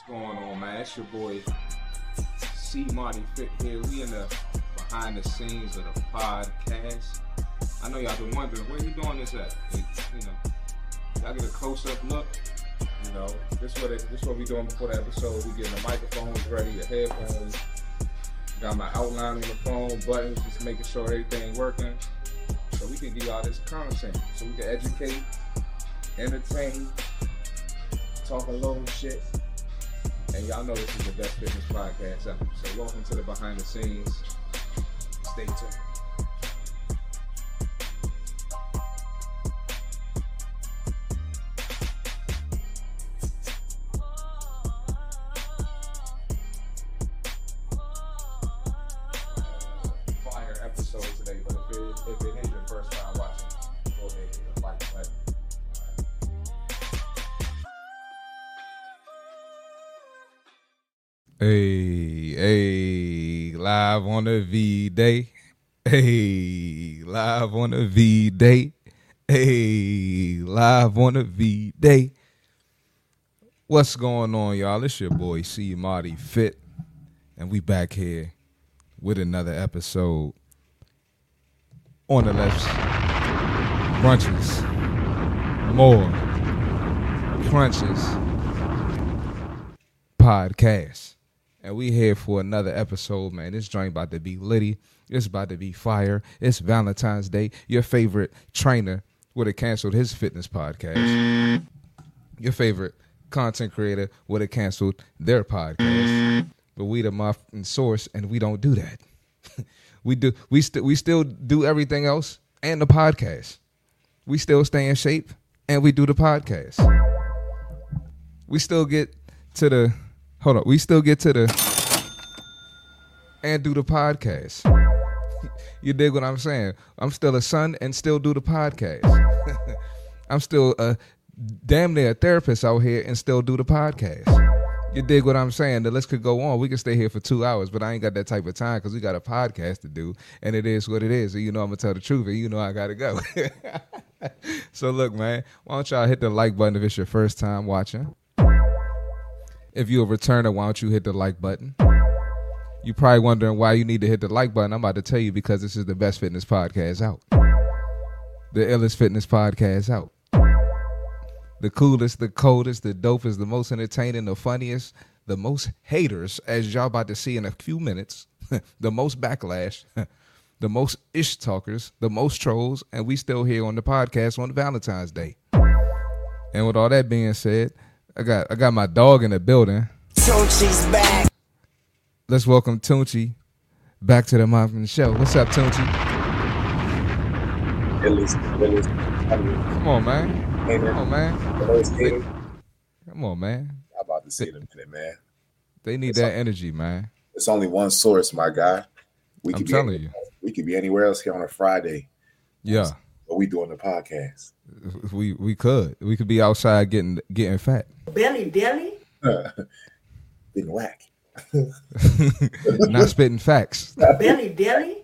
going on, man? It's your boy C Marty Fit here. We in the behind the scenes of the podcast. I know y'all been wondering where you doing this at. Y'all get a close-up look. This what we doing before the episode. We getting the microphones ready, the headphones. Got my outline on the phone, buttons, just making sure everything working. So we can give y'all this content. So we can educate, entertain, talk a little shit. And y'all know this is the best fitness podcast ever. So welcome to the behind the scenes. Stay tuned. Fire episode today, but if it ain't your first time watching, go ahead and hit the like button. Hey, live on the V-Day. Hey, live on the V-Day. Hey, live on the V-Day. What's going on, y'all? It's your boy C Marty Fit, and we back here with another episode on the left. Brunches, more crunches, podcast. And we here for another episode, man. This joint about to be litty. It's about to be fire. It's Valentine's Day. Your favorite trainer would have canceled his fitness podcast. Your favorite content creator would have canceled their podcast. But we the muffin source, and we don't do that. We still do everything else and the podcast. We still stay in shape, and we do the podcast. We still get to the... Hold on, we still get to the and do the podcast. You dig what I'm saying? I'm still a son and still do the podcast. I'm still a damn near a therapist out here and still do the podcast. You dig what I'm saying? The list could go on. We could stay here for 2 hours, but I ain't got that type of time because we got a podcast to do, and it is what it is. So I'm going to tell the truth, and I got to go. So look, man, why don't y'all hit the like button if it's your first time watching? If you're a returner, why don't you hit the like button? You're probably wondering why you need to hit the like button. I'm about to tell you because this is the best fitness podcast out. The illest fitness podcast out. The coolest, the coldest, the dopest, the most entertaining, the funniest, the most haters, as y'all about to see in a few minutes. The most backlash, the most ish talkers, the most trolls, and we still here on the podcast on Valentine's Day. And with all that being said, I got my dog in the building. Tunchi's back. Let's welcome Tunchi back to the Muffin Show. What's up, Tunchi? Come on, man. Hey, Come on, man. Hello, Come on, man. I'm about to see it in a minute, man. They need that energy, man. It's only one source, my guy. I'm telling you. We could be anywhere else here on a Friday. Yeah. But we doing the podcast. We could be outside getting fat. Belly Deli? Been whack. Not spitting facts. Belly Deli?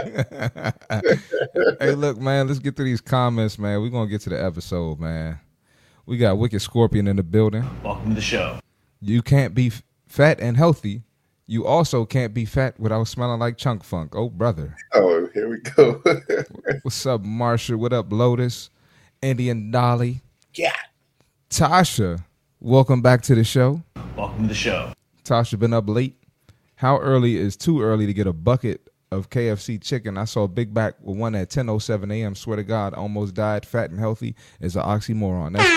Hey, look, man, let's get to these comments, man. We're going to get to the episode, man. We got Wicked Scorpion in the building. Welcome to the show. You can't be fat and healthy. You also can't be fat without smelling like Chunk Funk. Oh, brother. Oh, here we go. What's up, Marsha? What up, Lotus? Indian Dolly? Yeah. Tasha, welcome back to the show. Welcome to the show. Tasha been up late. How early is too early to get a bucket of KFC chicken? I saw Big Back with one at 10:07 a.m. Swear to God, almost died. Fat and healthy is an oxymoron. That's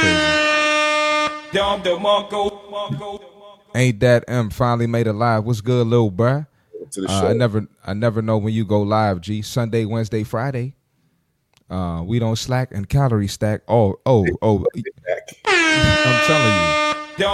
crazy. Ain't that M finally made it live? What's good, little bruh? To the show. I never know when you go live, G. Sunday, Wednesday, Friday. We don't slack and calorie stack. Oh. I'm telling you.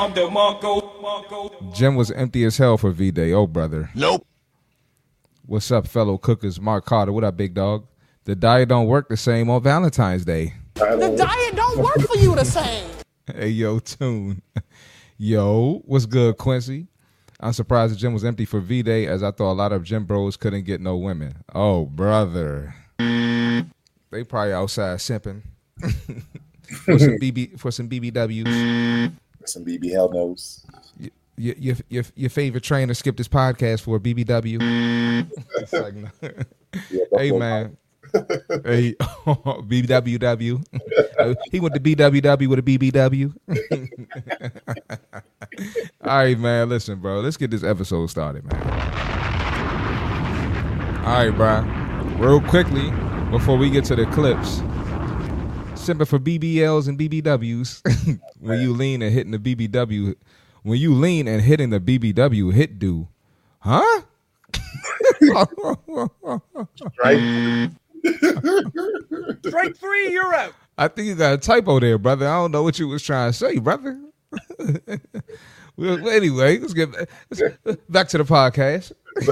Gym was empty as hell for V-Day. Oh, brother. Nope. What's up, fellow cookers? Mark Carter. What up, big dog? The diet don't work the same on Valentine's Day. The diet don't work for you the same. Hey, yo, Tune. Yo, what's good, Quincy? I'm surprised the gym was empty for V-Day as I thought a lot of gym bros couldn't get no women. Oh, brother. They probably outside simping. for some BBWs. Some BB hell knows. your favorite trainer skipped his podcast for a BBW. It's like, no. Hey man, hey BWW. He went to BWW with a BBW. All right, man. Listen, bro. Let's get this episode started, man. All right, bro. Real quickly before we get to the clips. Simping for BBLs and BBWs. When you lean and hitting the BBW. When you lean and hitting the BBW hit do, huh? Strike 3, you're out. I think you got a typo there, brother. I don't know what you was trying to say, brother. Well, anyway, let's get back to the podcast.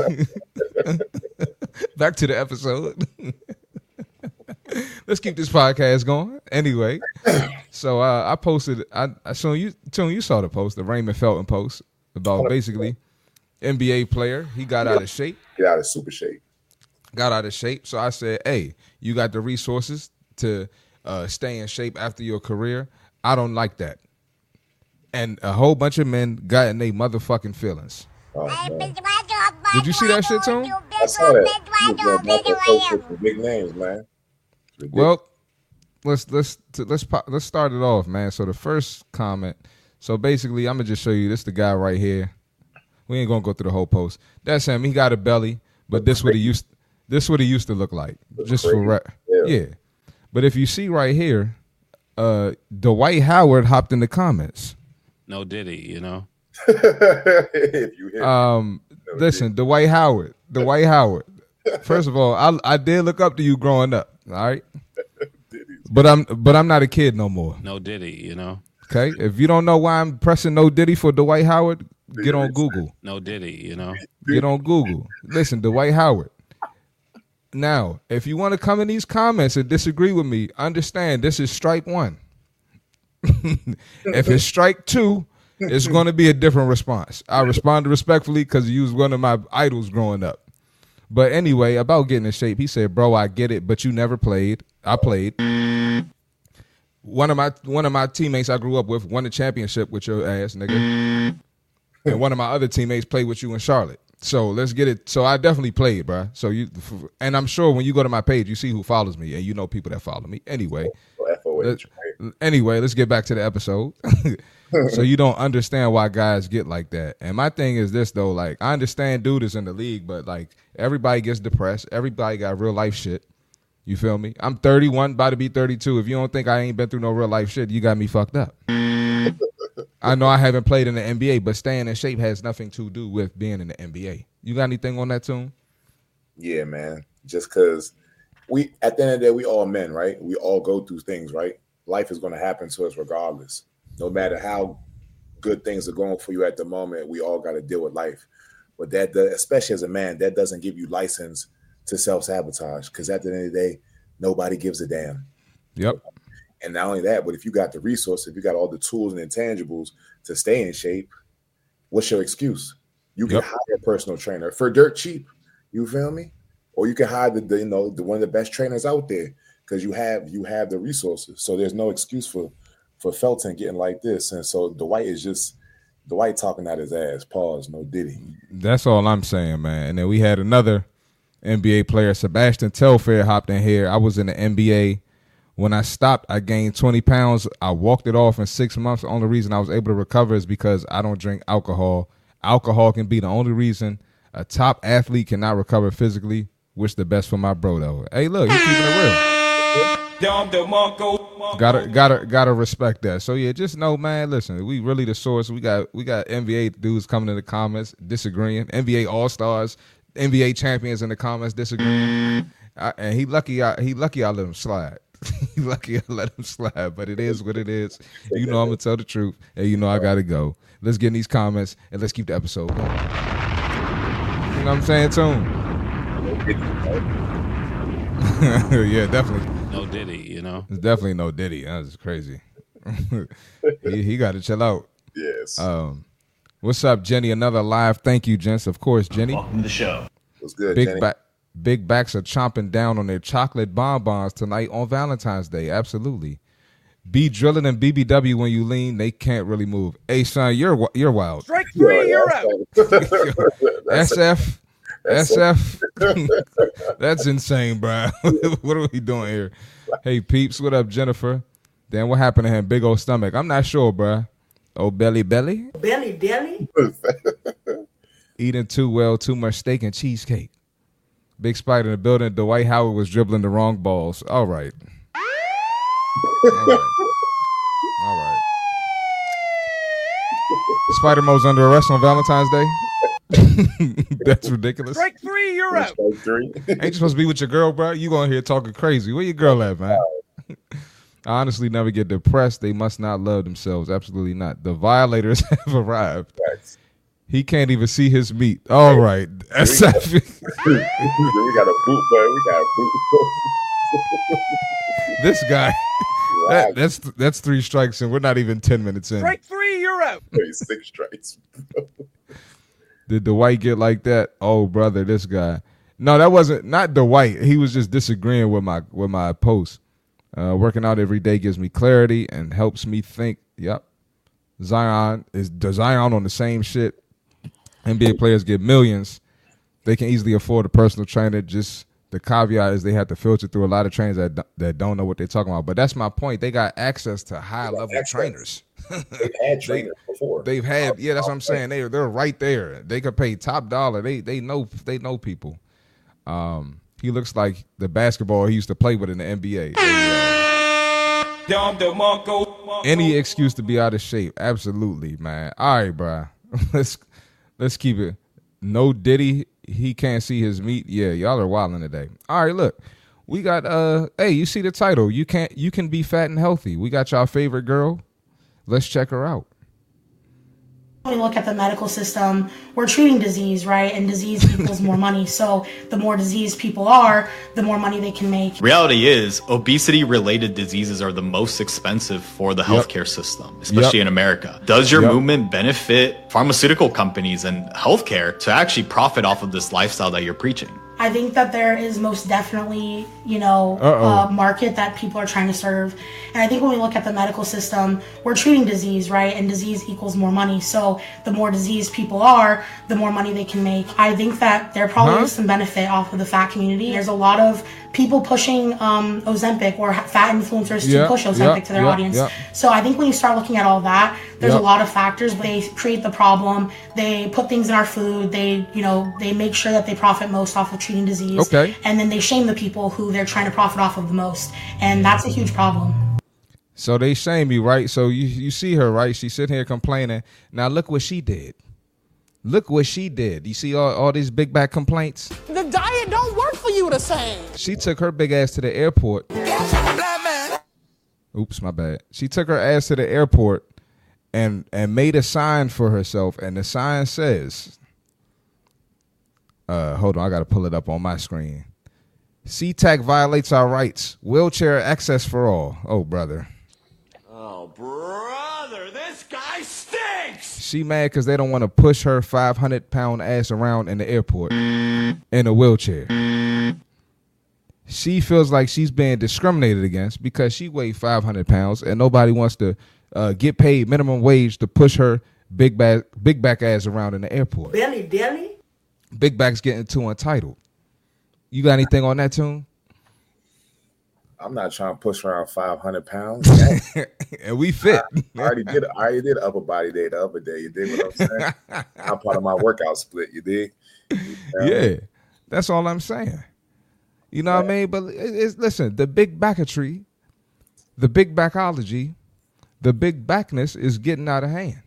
Back to the episode. Let's keep this podcast going. Anyway, so I posted. I saw you saw the post, the Raymond Felton post about basically NBA player. He got out of shape. Get out of super shape. Got out of shape. So I said, hey, you got the resources to stay in shape after your career. I don't like that. And a whole bunch of men got in their motherfucking feelings. Oh, man. Did you see that shit, Tone? I saw that. Big names, man. Well, let's start it off, man. So the first comment. So basically, I'm gonna just show you. This the guy right here. We ain't gonna go through the whole post. That's him. He got a belly, but this what he used to look like. Just for yeah. But if you see right here, Dwight Howard hopped in the comments. No Diddy, you know. If you hit listen, Dwight Howard. First of all, I did look up to you growing up. All right, but I'm not a kid no more. No Diddy, you know. Okay, if you don't know why I'm pressing no Diddy for Dwight Howard, get on Google. No Diddy, you know. Get on Google. Listen, Dwight Howard. Now, if you want to come in these comments and disagree with me, understand this is strike one. If it's strike two, it's going to be a different response. I responded respectfully because you was one of my idols growing up. But anyway, about getting in shape, he said, bro, I get it, but you never played. I played. One of my teammates I grew up with won the championship with your ass, nigga. And one of my other teammates played with you in Charlotte. So let's get it. So I definitely played, bro. So and I'm sure when you go to my page, you see who follows me, and you know people that follow me. Anyway, let's get back to the episode. So you don't understand why guys get like that. And my thing is this though, like I understand dude is in the league, but like everybody gets depressed. Everybody got real life shit. You feel me? I'm 31, about to be 32. If you don't think I ain't been through no real life shit, you got me fucked up. I know I haven't played in the NBA, but staying in shape has nothing to do with being in the NBA. You got anything on that, Tune? Yeah, man. Just because at the end of the day, we all men, right? We all go through things, right? Life is going to happen to us regardless. No matter how good things are going for you at the moment, we all got to deal with life. But that, especially as a man, that doesn't give you license to self-sabotage because at the end of the day, nobody gives a damn. Yep. And not only that, but if you got the resources, if you got all the tools and intangibles to stay in shape, what's your excuse? You can hire a personal trainer for dirt cheap. You feel me? Or you can hire the one of the best trainers out there because you have the resources. So there's no excuse for Felton getting like this. And so Dwight talking out his ass. Pause. No Diddy. That's all I'm saying, man. And then we had another NBA player, Sebastian Telfair, hopped in here. I was in the NBA. When I stopped, I gained 20 pounds. I walked it off in 6 months. The only reason I was able to recover is because I don't drink alcohol. Alcohol can be the only reason a top athlete cannot recover physically. Wish the best for my bro, though. Hey, look, he's keeping it real. Gotta respect that. So yeah, just know, man. Listen, we really the source. We got NBA dudes coming in the comments disagreeing. NBA All Stars, NBA champions in the comments disagreeing. And he lucky I let him slide. He lucky I let him slide, but it is what it is. You know I'm gonna tell the truth, and you know I gotta go. Let's get in these comments and let's keep the episode going. You know what I'm saying, Tune? Yeah, definitely. No Diddy, you know. It's definitely no Diddy. That's crazy. he got to chill out. Yes. What's up, Jenny? Another live. Thank you, gents. Of course, Jenny. Welcome to the show. What's good, Jenny? Big backs are chomping down on their chocolate bonbons tonight on Valentine's Day. Absolutely. Be drilling and BBW when you lean, they can't really move. Hey, son, you're wild. Strike three, you're out. SF. That's insane, bro. What are we doing here? Hey, peeps, what up, Jennifer? Damn, what happened to him? Big old stomach. I'm not sure, bro. Oh, belly. Belly deli? Eating too well, too much steak and cheesecake. Big Spider in the building. Dwight Howard was dribbling the wrong balls. All right. All right. Spider Mo's under arrest on Valentine's Day. That's ridiculous. Strike three, you're out. Strike three. Ain't you supposed to be with your girl, bro? You going here talking crazy. Where your girl at, man? I honestly never get depressed. They must not love themselves. Absolutely not. The violators have arrived. Facts. He can't even see his meat. All right. SF. We got a boot, man. We got a boot. This guy. That's 3 strikes, and we're not even 10 minutes in. Strike three, you're out. 6 strikes. Did Dwight get like that? Oh, brother, this guy. No, that wasn't not Dwight. He was just disagreeing with my post. Working out every day gives me clarity and helps me think. Yep. Zion on the same shit. NBA players get millions. They can easily afford a personal trainer. Just the caveat is they have to filter through a lot of trainers that don't know what they're talking about. But that's my point. They got access to high-level trainers. They've had trainers before. They've had, yeah, that's what I'm saying. They're right there. They could pay top dollar. They know people. He looks like the basketball he used to play with in the NBA. Any excuse to be out of shape, absolutely, man. All right, bro. Let's keep it. No Diddy, he can't see his meat. Yeah, y'all are wilding today. All right, look, we got hey, you see the title? You can be fat and healthy. We got y'all favorite girl. Let's check her out. When we look at the medical system, we're treating disease, right? And disease equals more money. So the more diseased people are, the more money they can make. Reality is, obesity-related diseases are the most expensive for the healthcare system, especially in America. Does your movement benefit pharmaceutical companies and healthcare to actually profit off of this lifestyle that you're preaching? I think that there is most definitely, a market that people are trying to serve. And I think when we look at the medical system, we're treating disease, right? And disease equals more money. So the more diseased people are, the more money they can make. I think that there probably is some benefit off of the fat community. There's a lot of people pushing Ozempic or fat influencers to push Ozempic to their audience. So I think when you start looking at all that, there's a lot of factors. They create the problem. They put things in our food. They make sure that they profit most off of treating disease. Okay. And then they shame the people who they're trying to profit off of the most. And that's a huge problem. So they shame you, right? So you see her, right? She's sitting here complaining. Now look what she did. Look what she did. You see all these big back complaints? The diet don't work for you the same. She took her big ass to the airport. Oops, my bad. She took her ass to the airport and made a sign for herself. And the sign says, hold on, I got to pull it up on my screen. SeaTac violates our rights. Wheelchair access for all. Oh, brother. Oh, brother, this guy stinks. She mad because they don't want to push her 500-pound ass around in the airport in a wheelchair. She feels like she's being discriminated against because she weighs 500 pounds and nobody wants to get paid minimum wage to push her big back ass around in the airport. Belly deli? Big back's getting too entitled. You got anything on that, Tune? I'm not trying to push around 500 pounds. And we fit. I already did upper body day the other day. You dig what I'm saying? I'm part of my workout split. You dig? Yeah, that's all I'm saying. You know what I mean? But listen, the big backatry, the big backology, the big backness is getting out of hand.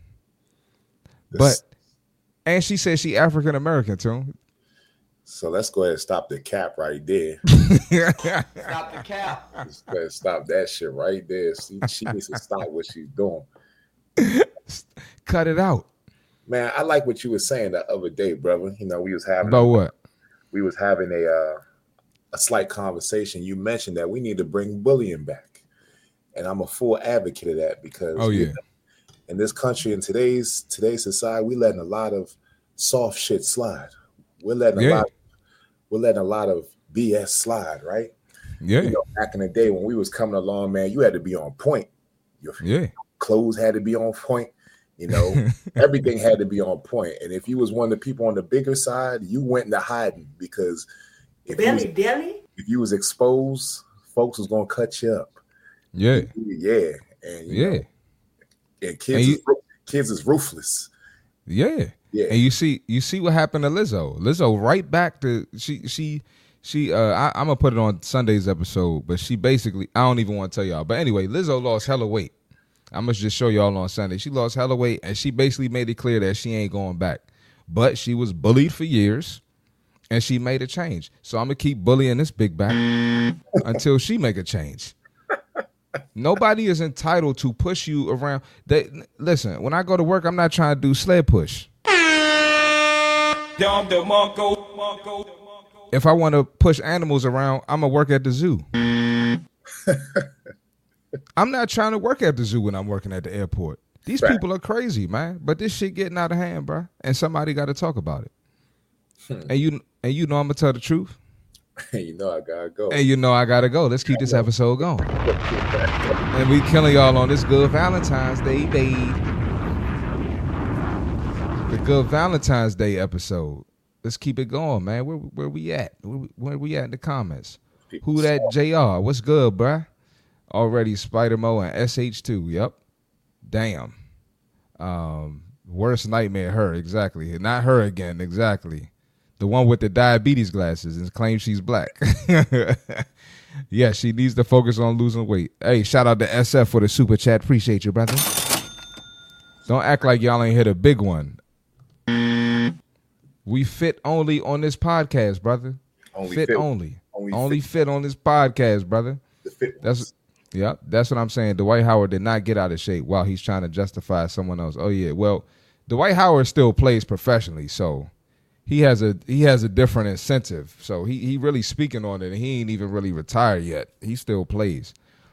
And she said she African American too. So let's go ahead and stop the cap right there. Stop the cap. Let's go ahead and stop that shit right there. She needs to stop what she's doing. Cut it out. Man, I like what you were saying the other day, brother. We was having about what? We was having a slight conversation. You mentioned that we need to bring bullying back. And I'm a full advocate of that because in this country, in today's society, we letting a lot of soft shit slide. We're letting a lot of BS slide, right? Yeah. Back in the day when we was coming along, man, you had to be on point. Your clothes had to be on point. You know, everything had to be on point. And if you was one of the people on the bigger side, you went into hiding because if you was exposed, folks was gonna cut you up. Yeah. Yeah. And and kids is ruthless. Yeah. Yeah. And you see what happened to Lizzo. Lizzo right back to I'm gonna put it on Sunday's episode, but she basically, I don't even want to tell y'all. But anyway, Lizzo lost hella weight. I must just show y'all on Sunday. She lost hella weight, and she basically made it clear that she ain't going back. But she was bullied for years, and she made a change. So I'm gonna keep bullying this big back until she make a change. Nobody is entitled to push you around. Listen, when I go to work, I'm not trying to do sled push. If I want to push animals around, I'm gonna work at the zoo. I'm not trying to work at the zoo when I'm working at the airport. These people are crazy, man. But this shit getting out of hand, bro. And somebody got to talk about it. And you know I'm gonna tell the truth. You know I gotta go. And you know I gotta go. Let's keep this episode going. And we killing y'all on this good Valentine's Day, babe. The good Valentine's Day episode. Let's keep it going, man. Where we at? Where we at in the comments? Who that JR? What's good, bruh? Already Spider-Mo and SH2. Yep. Damn. Worst nightmare, her. Exactly. Not her again. Exactly. The one with the diabetes glasses and claims she's black. Yeah, she needs to focus on losing weight. Hey, shout out to SF for the super chat. Appreciate you, brother. Don't act like y'all ain't hit a big one. We fit only on this podcast, brother. Only fit on this podcast, brother. That's what I'm saying. Dwight Howard did not get out of shape while he's trying to justify someone else. Oh yeah, well, Dwight Howard still plays professionally, so he has a different incentive. So he really speaking on it, and he ain't even really retired yet. He still plays.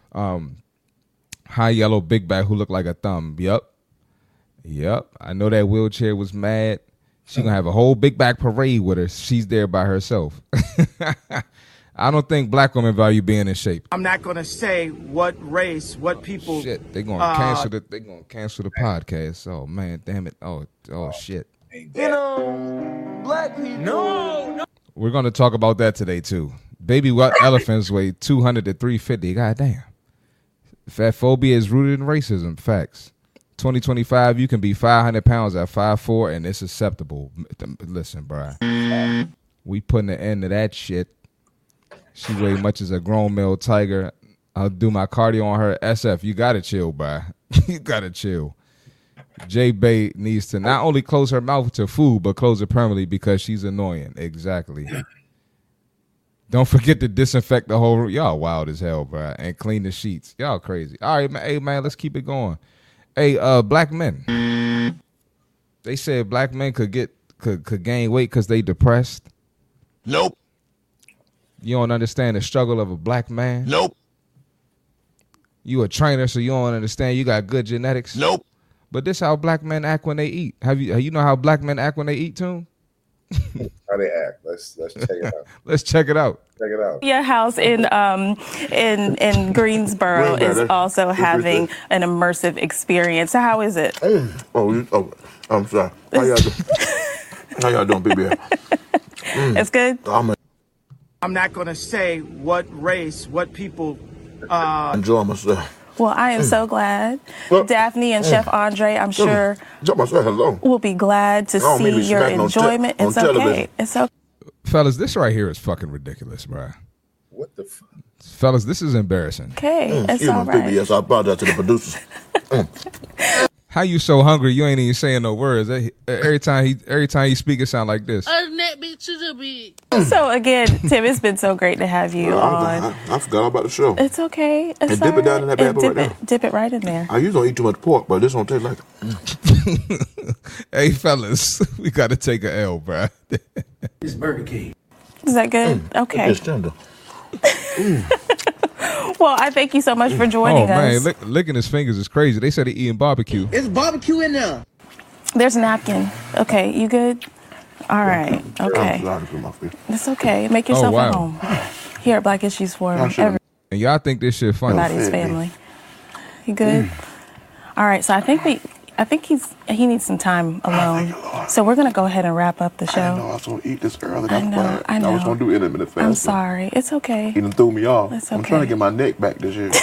High yellow big back who looked like a thumb. Yep. I know that wheelchair was mad. She gonna have a whole big back parade with her. She's there by herself. I don't think black women value being in shape. I'm not gonna say what race, what people. Shit, they gonna cancel it. They gonna cancel the podcast. Oh man, damn it. Oh shit. You know, black people. No. We're gonna talk about that today too. Baby elephants weigh 200 to 350. God damn. Fat phobia is rooted in racism. Facts. 2025, you can be 500 pounds at 5'4", and it's acceptable. Listen, bro. We putting an end to that shit. She weigh much as a grown male tiger. I'll do my cardio on her. SF, you gotta chill, bro. You gotta chill. J Bay needs to not only close her mouth to food, but close it permanently because she's annoying. Exactly. Don't forget to disinfect the whole room. Y'all wild as hell, bro. And clean the sheets. Y'all crazy. All right, man. Hey, man, let's keep it going. Hey, black men. They said black men could gain weight because they depressed. Nope. You don't understand the struggle of a black man. Nope. You a trainer, so you don't understand. You got good genetics. Nope. But this how black men act when they eat. You know how black men act when they eat, Tune? How they act? Let's check it out. Let's check it out. Check it out. Your house in Greensboro is also having an immersive experience. So how is it? I'm sorry. How y'all doing, BB? It's good. I'm not gonna say what race, what people. Enjoy myself. Well, I am so glad. Daphne and Chef Andre, I'm sure, will be glad to see your enjoyment. It's okay. It's okay. Fellas, this right here is fucking ridiculous, bro. What the fuck? Fellas, this is embarrassing. Okay, it's all right. Yes, I apologize to the producers. How you so hungry you ain't even saying no words? Every time he speak, it sound like this. So again, Tim, it's been so great to have you on. I forgot about the show. It's okay. It's and dip it down in that bad boy right now. Dip it right in there. I usually don't eat too much pork, but this don't taste like it. Hey, fellas, we got to take a L, bro. It's Burger King. Is that good? Okay. It's tender. Well, I thank you so much for joining us. Man, licking his fingers is crazy. They said he eating barbecue. It's barbecue in there. There's a napkin. Okay, you good? All right. Okay. It's okay. Make yourself at home. Here at Black Issues Forum. And y'all think this shit funny? Everybody's family. You good? All right. So I think he needs some time alone. So we're gonna go ahead and wrap up the show. I know I was gonna eat this early. I know. I was gonna do intermittent fasting. I'm sorry. It's okay. He done threw me off. It's okay. I'm trying to get my neck back this year.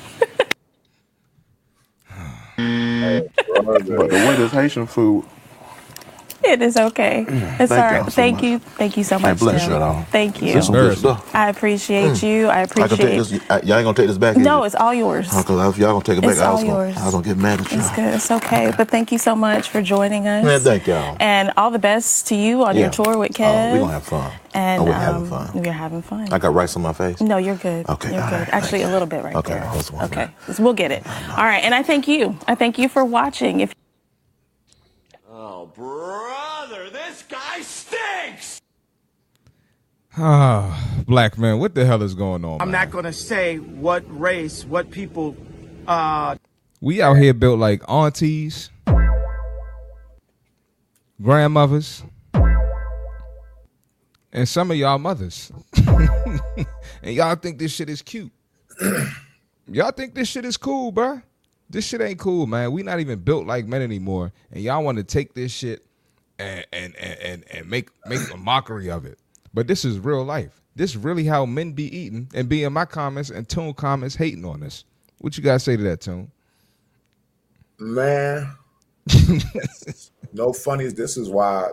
But the way this Haitian food. It is okay. It's all right. Thank you. Thank you so much. Bless you. Thank you. I appreciate you. I appreciate it. Y'all ain't gonna take this back? No, it's all yours. Because y'all gonna take it back. It's all yours. I was gonna get mad at you. It's good. It's okay. But thank you so much for joining us. Man, thank y'all. And all the best to you on your tour with Kev. We're gonna have fun. And we're having fun. We're having fun. I got rice on my face? No, you're good. Okay. You're good. Actually, a little bit right there. Okay. So we'll get it. All right. And I thank you. I thank you for watching. Oh, brother, this guy stinks! Black man, what the hell is going on? I'm not going to say what race, what people. We out here built like aunties, grandmothers, and some of y'all mothers. And y'all think this shit is cute. Y'all think this shit is cool, bruh. This shit ain't cool, man. We not even built like men anymore. And y'all want to take this shit and make a mockery of it. But this is real life. This is really how men be eating and be in my comments and Tune comments hating on us. What you guys say to that, Tune? Man. No funnies. This is why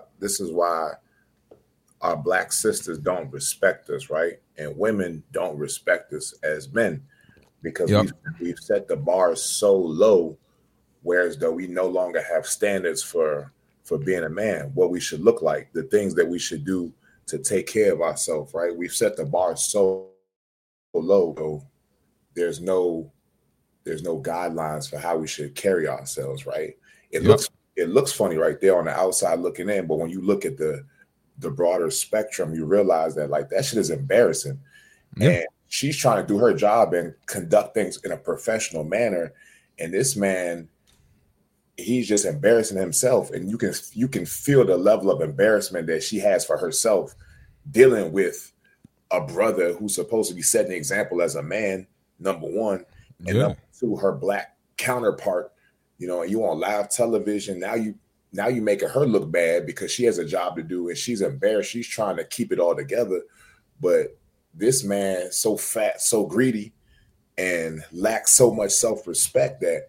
our black sisters don't respect us, right? And women don't respect us as men. Because we've set the bar so low, whereas though we no longer have standards for being a man, what we should look like, the things that we should do to take care of ourselves, right? We've set the bar so low, so there's no guidelines for how we should carry ourselves, right? It looks funny right there on the outside looking in, but when you look at the broader spectrum, you realize that like that shit is embarrassing. Yeah. And she's trying to do her job and conduct things in a professional manner. And this man, he's just embarrassing himself. And you can feel the level of embarrassment that she has for herself dealing with a brother who's supposed to be setting the example as a man, number one. And number two, her black counterpart, and you on live television. Now you making her look bad because she has a job to do and she's embarrassed. She's trying to keep it all together. But this man so fat, so greedy, and lacks so much self-respect that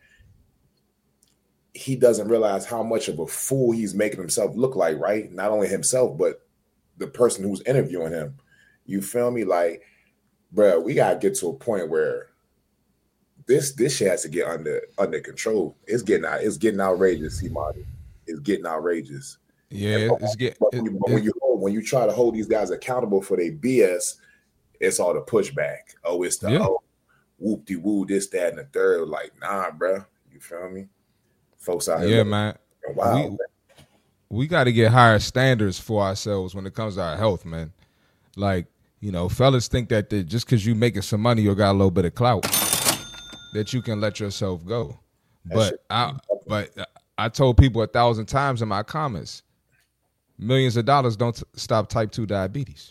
he doesn't realize how much of a fool he's making himself look like, right? Not only himself, but the person who's interviewing him. You feel me? Like, bro, we gotta get to a point where this shit has to get under control. It's getting outrageous, C-Monty. It's getting outrageous. Yeah, when you try to hold these guys accountable for their BS, it's all the pushback. Oh, it's the whoop-de-woo, this, that, and the third. Like, nah, bro. You feel me? Folks out here. Yeah, man. Wow. We got to get higher standards for ourselves when it comes to our health, man. Like, fellas think that just because you making some money or got a little bit of clout, that you can let yourself go. But I told people 1,000 times in my comments, millions of dollars don't stop type 2 diabetes.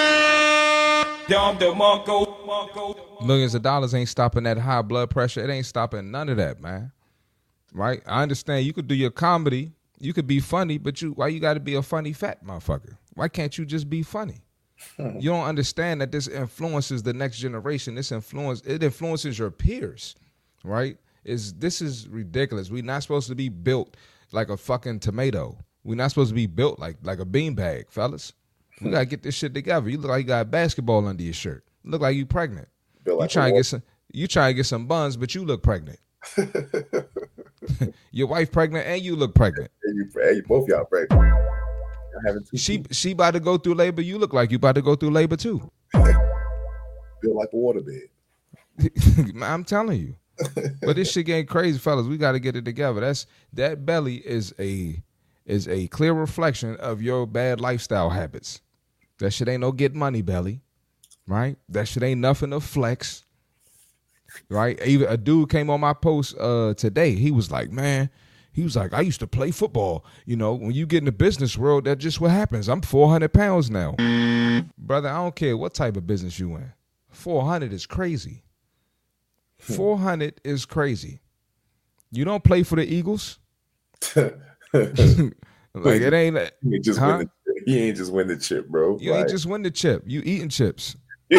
Millions of dollars ain't stopping that high blood pressure. It ain't stopping none of that, man. Right? I understand you could do your comedy. You could be funny, but why you got to be a funny fat motherfucker? Why can't you just be funny? You don't understand that this influences the next generation. It influences your peers, right? This is ridiculous. We're not supposed to be built like a fucking tomato. We're not supposed to be built like a beanbag, fellas. We gotta get this shit together. You look like you got basketball under your shirt. You look like you pregnant. You trying to get some buns, but you look pregnant. Your wife pregnant and you look pregnant. You both y'all pregnant. She about to go through labor. You look like you about to go through labor too. Feel like a waterbed. I'm telling you. But this shit getting crazy, fellas. We got to get it together. That belly is a clear reflection of your bad lifestyle habits. That shit ain't no get money belly, right? That shit ain't nothing to flex, right? Even a dude came on my post today. He was like, man, I used to play football. When you get in the business world, that's just what happens. I'm 400 pounds now. Brother, I don't care what type of business you in. 400 is crazy. 400 is crazy. You don't play for the Eagles. Like it ain't. He ain't just win the chip, bro. You ain't just win the chip. You eating chips.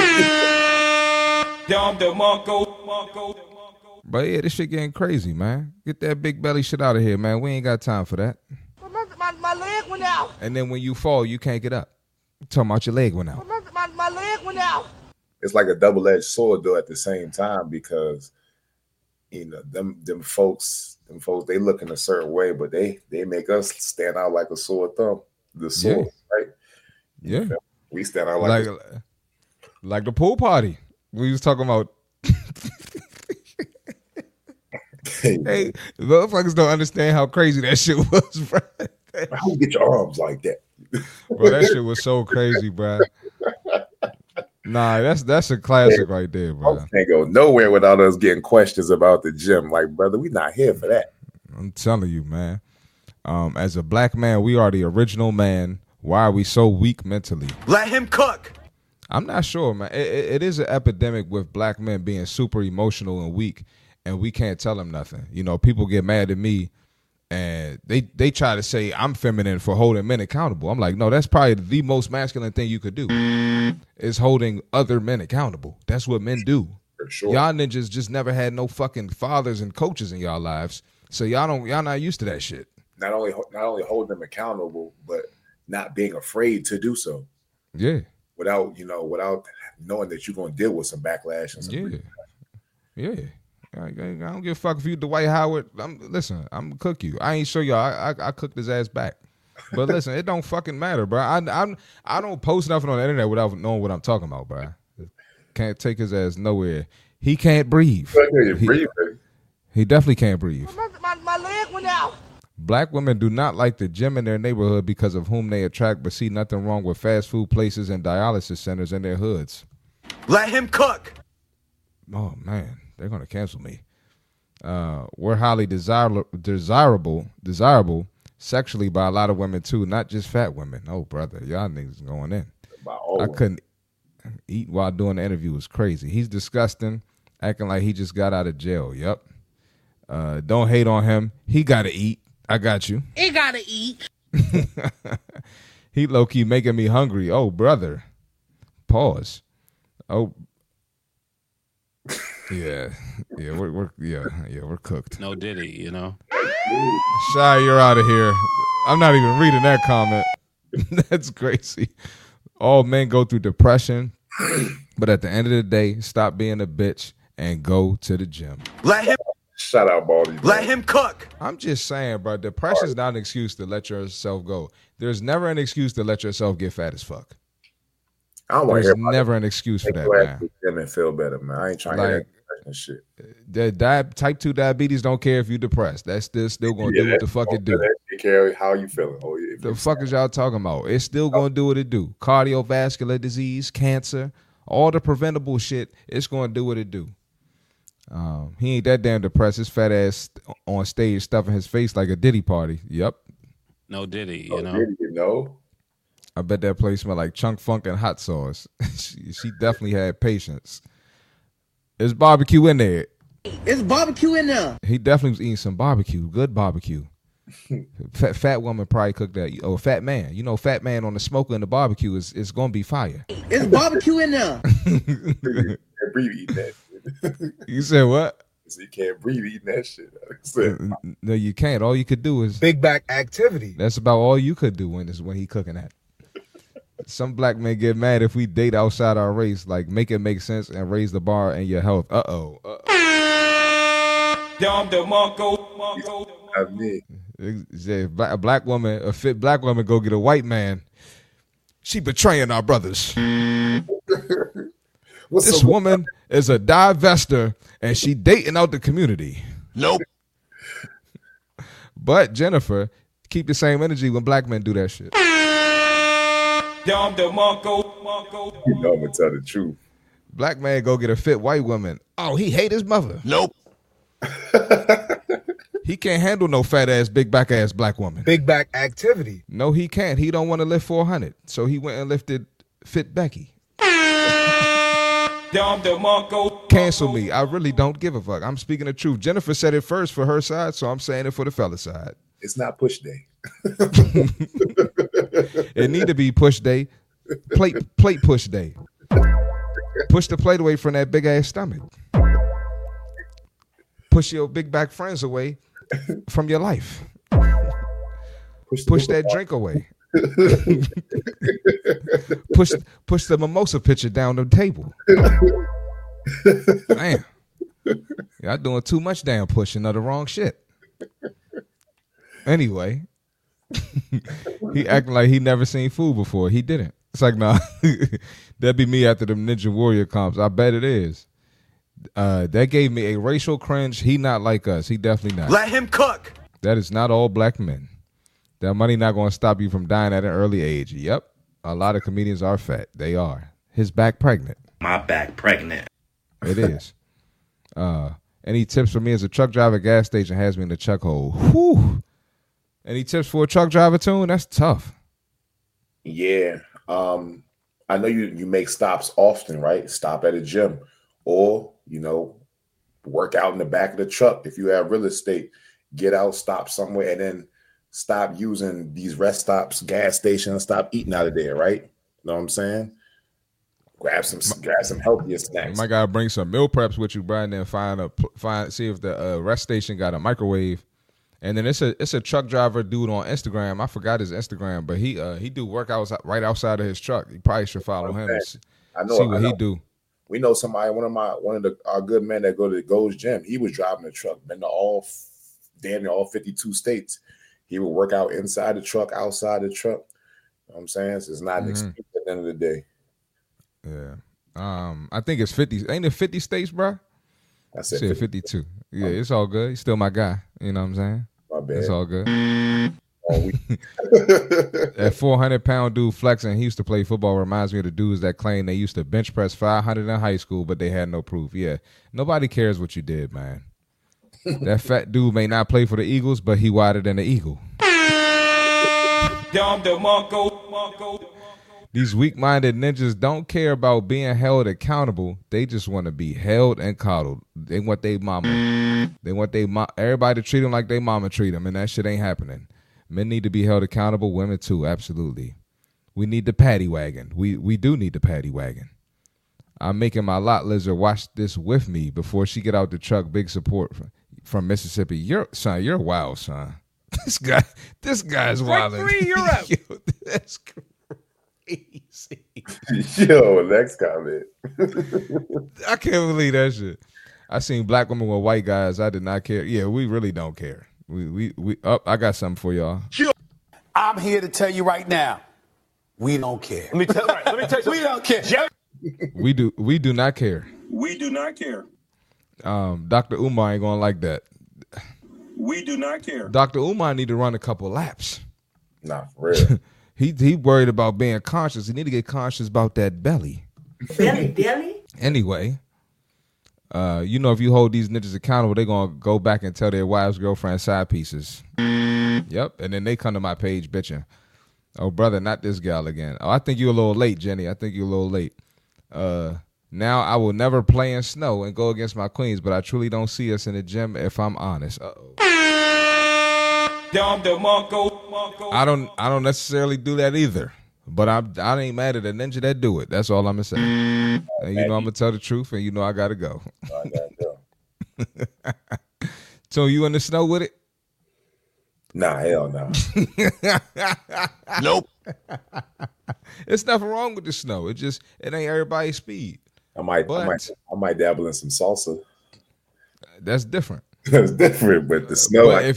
But yeah, this shit getting crazy, man. Get that big belly shit out of here, man. We ain't got time for that. My leg went out. And then when you fall, you can't get up. Talking about your leg went out. My leg went out. It's like a double-edged sword, though, at the same time, because you know them folks, they look in a certain way, but they make us stand out like a sore thumb. The sword, right? Yeah, we stand out like the pool party we was talking about. Hey, motherfuckers don't understand how crazy that shit was, bro. How you get your arms like that? Bro, that shit was so crazy, bro. Nah, that's a classic right there, bro. Can't go nowhere without us getting questions about the gym. Like, brother, we not here for that. I'm telling you, man. As a black man, we are the original man. Why are we so weak mentally? Let him cook. I'm not sure, man. It is an epidemic with black men being super emotional and weak, and we can't tell them nothing. You know, people get mad at me, and they try to say I'm feminine for holding men accountable. I'm like, no, that's probably the most masculine thing you could do is holding other men accountable. That's what men do. For sure. Y'all ninjas just never had no fucking fathers and coaches in y'all lives, so y'all not used to that shit. Not only hold them accountable, but not being afraid to do so. Yeah. Without knowing that you're going to deal with some backlash and some Yeah. I don't give a fuck if you Dwight Howard. Listen, I'm gonna cook you. I ain't show y'all. I cooked his ass back. But listen, it don't fucking matter, bro. I don't post nothing on the internet without knowing what I'm talking about, bro. Can't take his ass nowhere. He can't breathe. He definitely can't breathe. My leg went out. Black women do not like the gym in their neighborhood because of whom they attract, but see nothing wrong with fast food places and dialysis centers in their hoods. Let him cook. Oh man, they're gonna cancel me. We're highly desirable sexually by a lot of women too, not just fat women. Oh brother, y'all niggas going in. I couldn't eat while doing the interview. It was crazy. He's disgusting, acting like he just got out of jail. Yep. Don't hate on him. He gotta eat. I got you. He gotta eat. He low key making me hungry. Oh brother. Pause. Oh. Yeah, we're cooked. No Diddy, you know. Shy, you're out of here. I'm not even reading that comment. That's crazy. All men go through depression, but at the end of the day, stop being a bitch and go to the gym. Let him. Shout out, Baldy. Let him cook. I'm just saying, bro. Depression is not an excuse to let yourself go. There's never an excuse to let yourself get fat as fuck. I don't want to hear There's never an excuse for that, man. And feel better, man. I ain't trying to hear that shit. Type 2 diabetes don't care if you're depressed. That's still gonna do what the fuck it do. Take care of how you feeling. Oh yeah. The fuck is y'all talking about? It's still gonna do what it do. Cardiovascular disease, cancer, all the preventable shit. It's gonna do what it do. He ain't that damn depressed. His fat ass on stage stuffing his face like a Diddy party. Yep. No Diddy, you know. Diddy, you know. I bet that place smelled like chunk funk and hot sauce. she definitely had patience. There's barbecue in there. It's barbecue in there. He definitely was eating some barbecue. Good barbecue. Fat woman probably cooked that. Oh, fat man. You know, fat man on the smoker and the barbecue is going to be fire. It's barbecue in there. Can't breathe eating that shit. You said what? You can't breathe eating that shit. No, you can't. All you could do is big back activity. That's about all you could do when he cooking that. Some black men get mad if we date outside our race. Like, make it make sense and raise the bar in your health. Uh-oh. A black woman, a fit black woman, go get a white man. She betraying our brothers. This woman is a divester, and she dating out the community. Nope. But Jennifer, keep the same energy when black men do that shit. You know I'm gonna tell the truth. Black man go get a fit white woman. Oh, he hate his mother. Nope. He can't handle no fat ass, big back ass black woman. Big back activity. No, he can't. He don't want to lift 400. So he went and lifted fit Becky. Cancel me. I really don't give a fuck. I'm speaking the truth. Jennifer said it first for her side, so I'm saying it for the fella side. It's not push day. It need to be push day. Plate push day. Push the plate away from that big ass stomach. Push your big back friends away from your life. Push that drink away. push the mimosa pitcher down the table. Damn. Y'all doing too much damn pushing of the wrong shit. Anyway, he acting like he never seen food before. He didn't. It's like, nah, that'd be me after the Ninja Warrior comps. I bet it is. That gave me a racial cringe. He not like us. He definitely not. Let him cook. That is not all black men. That money not going to stop you from dying at an early age. Yep. A lot of comedians are fat. They are. His back pregnant. My back pregnant. It is. Any tips for me as a truck driver? Gas station has me in the chuck hole. Whew. Any tips for a truck driver, too? That's tough. Yeah. I know you make stops often, right? Stop at a gym or, work out in the back of the truck. If you have real estate, get out, stop somewhere, and then stop using these rest stops, gas stations, stop eating out of there, right? You know what I'm saying? Grab some healthier snacks. You might gotta bring some meal preps with you, Brian, and see if the rest station got a microwave. And then it's a truck driver dude on Instagram. I forgot his Instagram, but he do workouts right outside of his truck. You probably should follow him and see what he do. We know somebody, one of our good men that go to the Gold's Gym. He was driving the truck, been to damn near all 52 states. He would work out inside the truck, outside the truck. You know what I'm saying? So it's not an excuse at the end of the day. Yeah. I think it's 50. Ain't it 50 states, bro? I said 52. Yeah, it's all good. He's still my guy. You know what I'm saying? My bad. It's all good. That 400-pound dude flexing, he used to play football, reminds me of the dudes that claim they used to bench press 500 in high school, but they had no proof. Yeah, nobody cares what you did, man. That fat dude may not play for the Eagles, but he wider than the eagle. These weak-minded ninjas don't care about being held accountable. They just want to be held and coddled. They want their mama. They want everybody to treat them like their mama treat them, and that shit ain't happening. Men need to be held accountable. Women too, absolutely. We need the paddy wagon. We do need the paddy wagon. I'm making my lot lizard watch this with me before she get out the truck. Big support from Mississippi. You're wild, son. This guy's wild. You're out. Yo, that's crazy. Yo, next comment. I can't believe that shit. I seen black women with white guys. I did not care. Yeah, we really don't care. We I got something for y'all. I'm here to tell you right now, we don't care. Let me tell you. We don't care. We do not care. We do not care. Dr. Umar ain't gonna like that. We do not care. Dr. Umar need to run a couple laps. Nah, for real. He worried about being conscious. He need to get conscious about that belly. Belly? Anyway, if you hold these ninjas accountable, they're going to go back and tell their wives, girlfriends, side pieces. Yep. And then they come to my page bitching. Oh, brother, not this gal again. Oh, I think you're a little late, Jenny. I think you're a little late. Now I will never play in snow and go against my queens, but I truly don't see us in the gym if I'm honest. Uh-oh. I don't necessarily do that either. But I ain't mad at a ninja that do it. That's all I'm gonna say. And I'm gonna tell the truth, and I gotta go. I gotta go. So you in the snow with it? Nah, hell no. Nope. There's nothing wrong with the snow. It ain't everybody's speed. I might dabble in some salsa. That's different. That's different, but the snow. But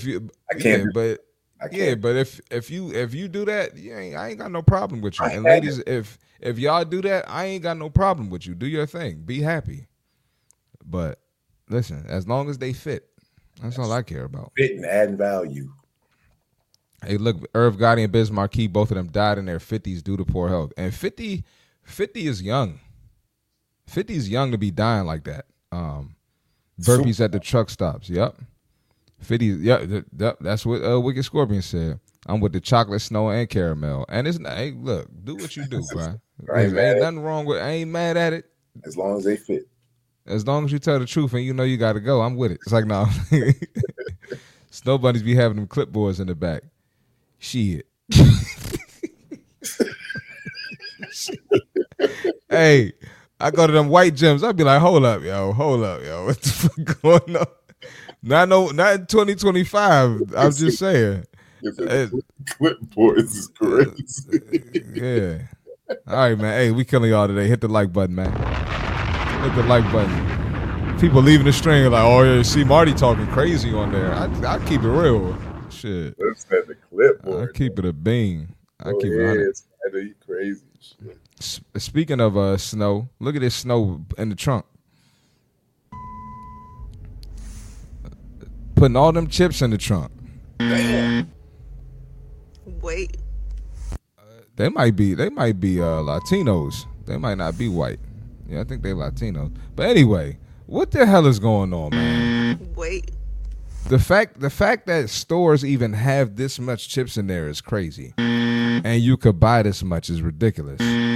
if you do that, I ain't got no problem with you. And ladies, if y'all do that, I ain't got no problem with you. Do your thing. Be happy. But listen, as long as they fit, that's all I care about. Fit and add value. Hey, look, Irv Gotti and Biz Marquis, both of them died in their 50s due to poor health. And 50 is young. 50 is young to be dying like that. Burpees at the truck stops. Yep. 50. Yep. That's what Wicked Scorpion said. I'm with the chocolate, snow, and caramel. And it's not. Hey, look, do what you do, bro. I ain't nothing wrong with. I ain't mad at it. As long as they fit. As long as you tell the truth and you know you got to go, I'm with it. It's like, no. Snow bunnies be having them clipboards in the back. Shit. Hey, I go to them white gyms. I'd be like, hold up, yo. What the fuck going on? Not in 2025. I'm just saying. Clipboards is crazy. Yeah. All right, man. Hey, we killing y'all today. Hit the like button, man. Hit the like button. People leaving the stream like, oh yeah, see Marty talking crazy on there. I keep it real. Shit. Let's set the clipboard. I keep it a bean. I keep it 100. I know you crazy. Shit. Speaking of snow, look at this snow in the trunk. Putting all them chips in the trunk. Damn. Wait. They might be Latinos. They might not be white. Yeah, I think they're Latinos. But anyway, what the hell is going on, man? Wait. The fact that stores even have this much chips in there is crazy. And you could buy this much is ridiculous.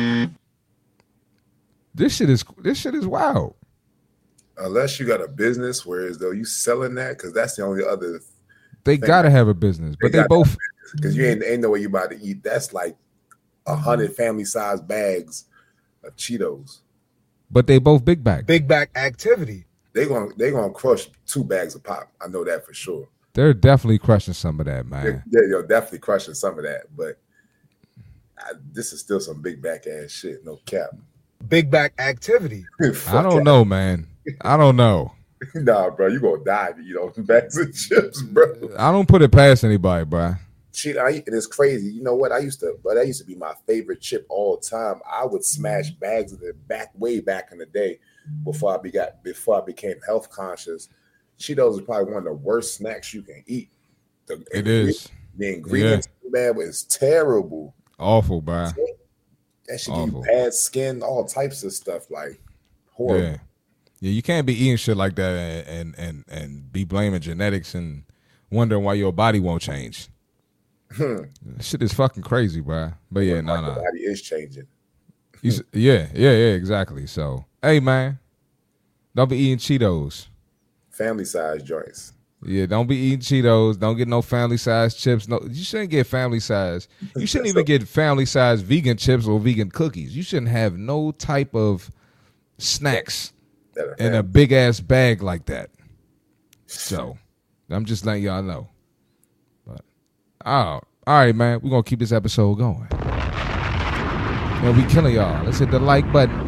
This shit is wild. Unless you got a business, whereas though you selling that, because that's the only other. They gotta have a business, but they both. Because you ain't no way you about to eat. That's like 100 family-sized bags of Cheetos. But they both big bag. Big bag activity. They gonna crush 2 bags of pop. I know that for sure. They're definitely crushing some of that, man. They're definitely crushing some of that. But this is still some big back ass shit. No cap. Big back activity. I don't know, man. I don't know. Nah, bro, you gonna die if you eat all the bags of chips, bro. I don't put it past anybody, bro. Shit, it's crazy. You know what? That used to be my favorite chip all the time. I would smash bags of it way back in the day before I became health conscious. Cheetos is probably one of the worst snacks you can eat. It is. The ingredients, man, is terrible. Awful, bro. That should give you bad skin, all types of stuff, like horrible. Yeah, you can't be eating shit like that and be blaming genetics and wondering why your body won't change. Shit is fucking crazy, bro. But yeah, no. Your body is changing. Yeah, exactly. So, hey, man, don't be eating Cheetos. Family size joints. Yeah, don't be eating Cheetos. Don't get no family size chips. No, you shouldn't get family size. You shouldn't even get family size vegan chips or vegan cookies. You shouldn't have no type of snacks in a big ass bag like that. So, I'm just letting y'all know. But all right, man, we're gonna keep this episode going. And we killing y'all. Let's hit the like button.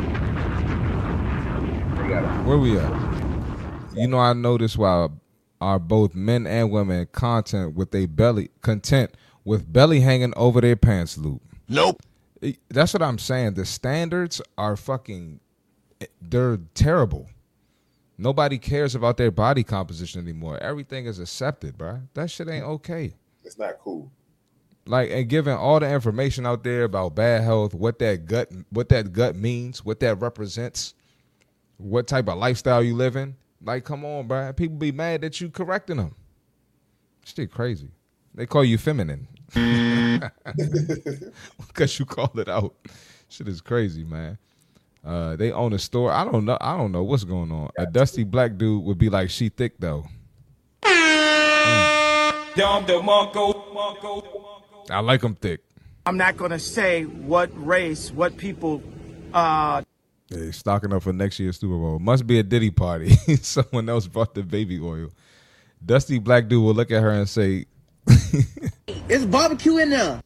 Where we at? You know, I noticed while are both men and women content with belly hanging over their pants loop. Nope. That's what I'm saying. The standards are they're terrible. Nobody cares about their body composition anymore. Everything is accepted, bro. That shit ain't okay. It's not cool. Like, and giving all the information out there about bad health, what that gut means, what that represents, what type of lifestyle you live in. Like, come on, bro. People be mad that you correcting them. Shit crazy. They call you feminine. Because you call it out. Shit is crazy, man. They own a store. I don't know what's going on. A dusty black dude would be like, she thick, though. I like them thick. I'm not going to say what race, what people... Hey, stocking up for next year's Super Bowl. Must be a Diddy party. Someone else brought the baby oil. Dusty black dude will look at her and say, "It's barbecue in there."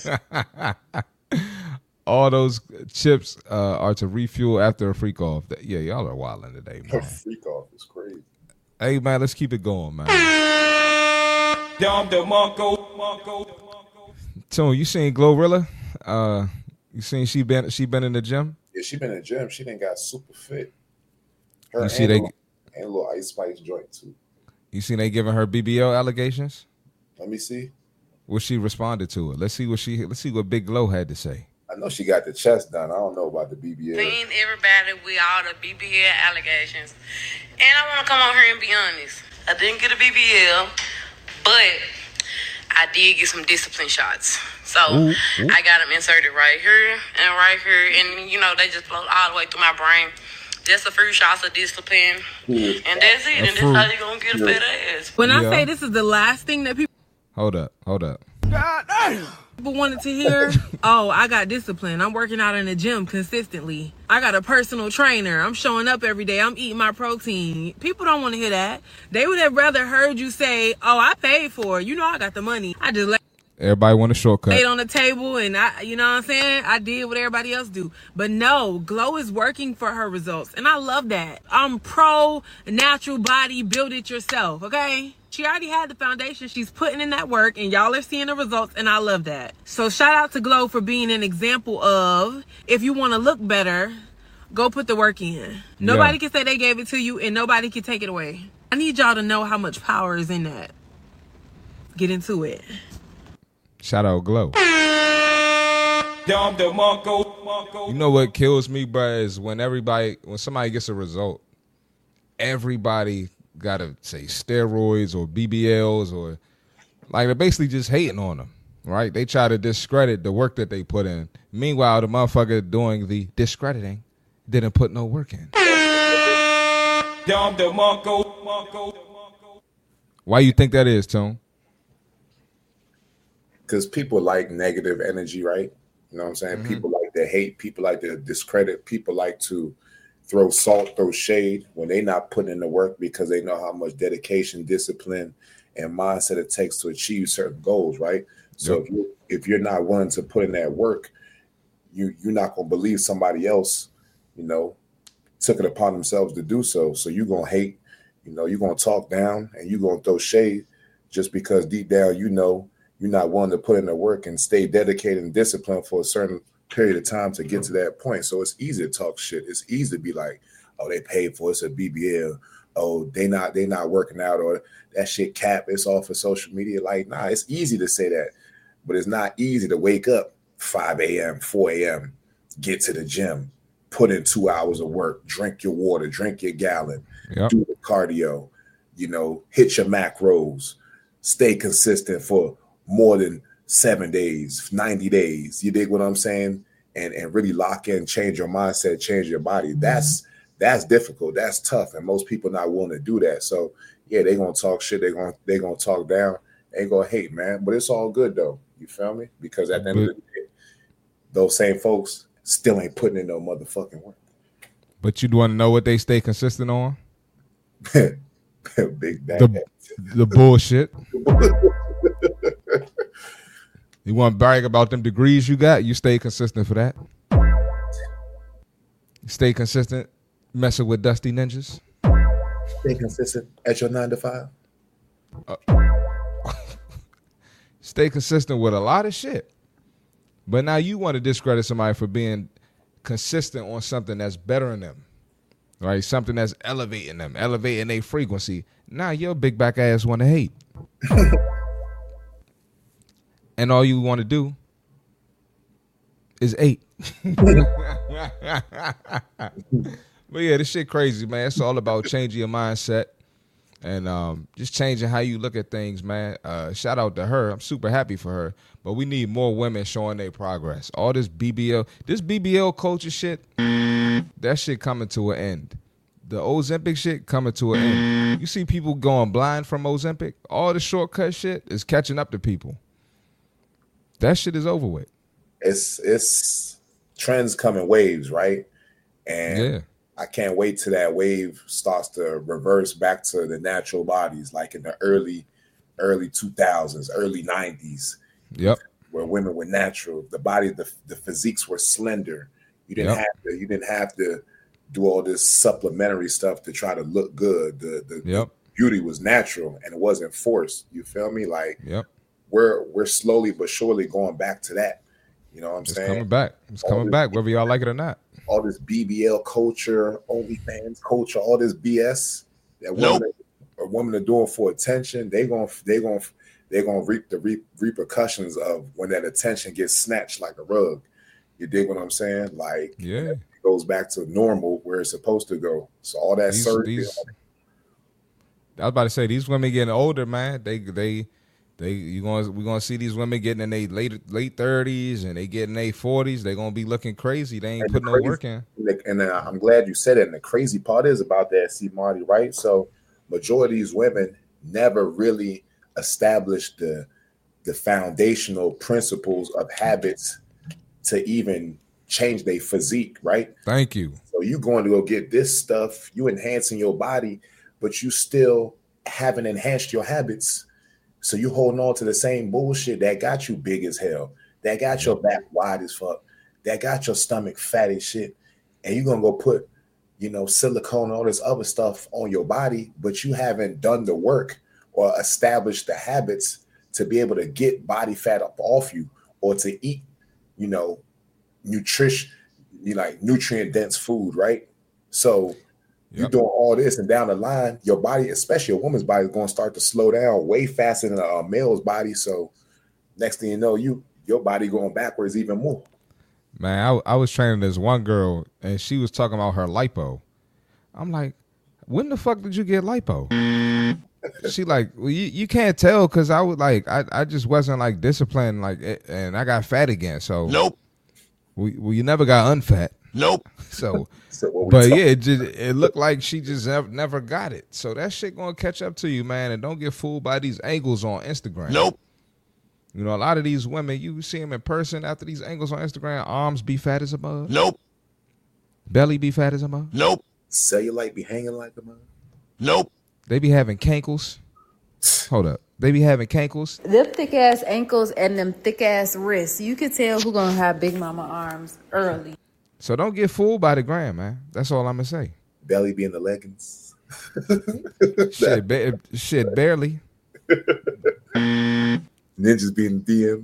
All those chips are to refuel after a freak off. Yeah, y'all are wilding today, man. A freak off is crazy. Hey, man, let's keep it going, man. Tune, you seen Glorilla? You seen she been in the gym? Yeah, she been in the gym. She done got super fit. Her you see and a little Ice Spice joint too. You seen they giving her BBL allegations? Let me see. What she responded to it. Let's see what Big Glow had to say. I know she got the chest done. I don't know about the BBL. Seeing everybody with all the BBL allegations. And I want to come on here and be honest. I didn't get a BBL, but I did get some discipline shots. So I got them inserted right here and right here. And, you know, they just flow all the way through my brain. That's the first shot of discipline. And that's it. And that's how you gonna get a fat ass. When I say this is the last thing that people Hold up. people wanted to hear, oh, I got discipline. I'm working out in the gym consistently. I got a personal trainer. I'm showing up every day. I'm eating my protein. People don't want to hear that. They would have rather heard you say, oh, I paid for it. You know I got the money. I just everybody want a shortcut. laid on the table and I, you know what I'm saying? I did what everybody else do. But no, Glow is working for her results. And I love that. I'm pro natural body, build it yourself, okay? She already had the foundation. She's putting in that work and y'all are seeing the results and I love that. So shout out to Glow for being an example of, if you want to look better, go put the work in. Nobody can say they gave it to you and nobody can take it away. I need y'all to know how much power is in that. Get into it. Shout out Glow. You know what kills me, bruh, is when somebody gets a result, everybody gotta say steroids or BBLs or like they're basically just hating on them, right? They try to discredit the work that they put in. Meanwhile, the motherfucker doing the discrediting didn't put no work in. Why you think that is, Tone? Because people like negative energy, right? You know what I'm saying? Mm-hmm. People like to hate. People like to discredit. People like to throw salt, throw shade when they're not putting in the work because they know how much dedication, discipline, and mindset it takes to achieve certain goals, right? So if you're not willing to put in that work, you're not going to believe somebody else, took it upon themselves to do so. So you're going to hate, you're going to talk down and you're going to throw shade just because deep down, you're not willing to put in the work and stay dedicated and disciplined for a certain period of time to get to that point. So it's easy to talk shit. It's easy to be like, oh, they paid for it. It's a BBL. Oh, they not working out, or that shit cap. It's all for social media. Like, nah, it's easy to say that, but it's not easy to wake up 5 a.m., 4 a.m., get to the gym, put in 2 hours of work, drink your water, drink your gallon, do the cardio, hit your macros, stay consistent for more than 7 days, 90 days. You dig what I'm saying? And really lock in, change your mindset, change your body. That's difficult. That's tough. And most people not willing to do that. So yeah, they're gonna talk shit, they're gonna talk down, they ain't gonna hate, man. But it's all good though. You feel me? Because at the end of the day, those same folks still ain't putting in no motherfucking work. But you'd want to know what they stay consistent on? Big bad. The bullshit. You want to brag about them degrees you got? You stay consistent for that. Stay consistent messing with dusty ninjas. Stay consistent at your 9 to 5. Stay consistent with a lot of shit. But now you want to discredit somebody for being consistent on something that's bettering them, right? Something that's elevating them, elevating their frequency. Now your big back ass want to hate. And all you want to do is 8. But yeah, this shit crazy, man. It's all about changing your mindset and just changing how you look at things, man. Shout out to her. I'm super happy for her. But we need more women showing their progress. All this BBL culture shit, that shit coming to an end. The Ozempic shit coming to an end. You see people going blind from Ozempic. All the shortcut shit is catching up to people. That shit is over with. It's trends come in waves, right? And I can't wait till that wave starts to reverse back to the natural bodies, like in the early 2000s, early 90s. Yep. Where women were natural, the body, the physiques were slender. You didn't have to do all this supplementary stuff to try to look good. The beauty was natural and it wasn't forced. You feel me? Like we're slowly but surely going back to that. You know what I'm saying? Coming back. It's coming back, whether y'all like it or not. All this BBL culture, OnlyFans culture, all this BS that women are doing for attention. They're gonna reap the repercussions of when that attention gets snatched like a rug. You dig what I'm saying? Like, it goes back to normal where it's supposed to go. So all that surgery. I was about to say, these women getting older, man. They we're gonna see these women getting in their late 30s and they getting their 40s. They're gonna be looking crazy. They ain't putting no work in. And I'm glad you said it. And the crazy part is about that, see, Marty, right? So majority of these women never really established the foundational principles of habits to even change their physique, right? Thank you. So you going to go get this stuff, you enhancing your body, but you still haven't enhanced your habits. So you holding on to the same bullshit that got you big as hell, that got your back wide as fuck, that got your stomach fat as shit. And you're going to go put, silicone, all this other stuff on your body, but you haven't done the work or established the habits to be able to get body fat up off you or to eat, nutrient dense food, right? So you're doing all this, and down the line, your body, especially a woman's body, is going to start to slow down way faster than a male's body. So next thing you know, your body going backwards even more. Man, I was training this one girl, and she was talking about her lipo. I'm like, when the fuck did you get lipo? She like, well, you can't tell because I was like, I just wasn't like disciplined, and I got fat again. So nope. Well, you never got unfat. Nope. So but yeah, it looked like she just never got it. So that shit gonna catch up to you, man. And don't get fooled by these angles on Instagram. Nope. A lot of these women, you see them in person after these angles on Instagram, arms be fat as a mug. Nope. Belly be fat as a mug. Nope. Cellulite be hanging like a mug. Nope. They be having cankles. Hold up. They be having cankles. Them thick ass ankles and them thick ass wrists. You could tell who gonna have big mama arms early. So don't get fooled by the gram, man. That's all I'm gonna say. Belly be in the leggings. Shit, barely. Ninjas be in the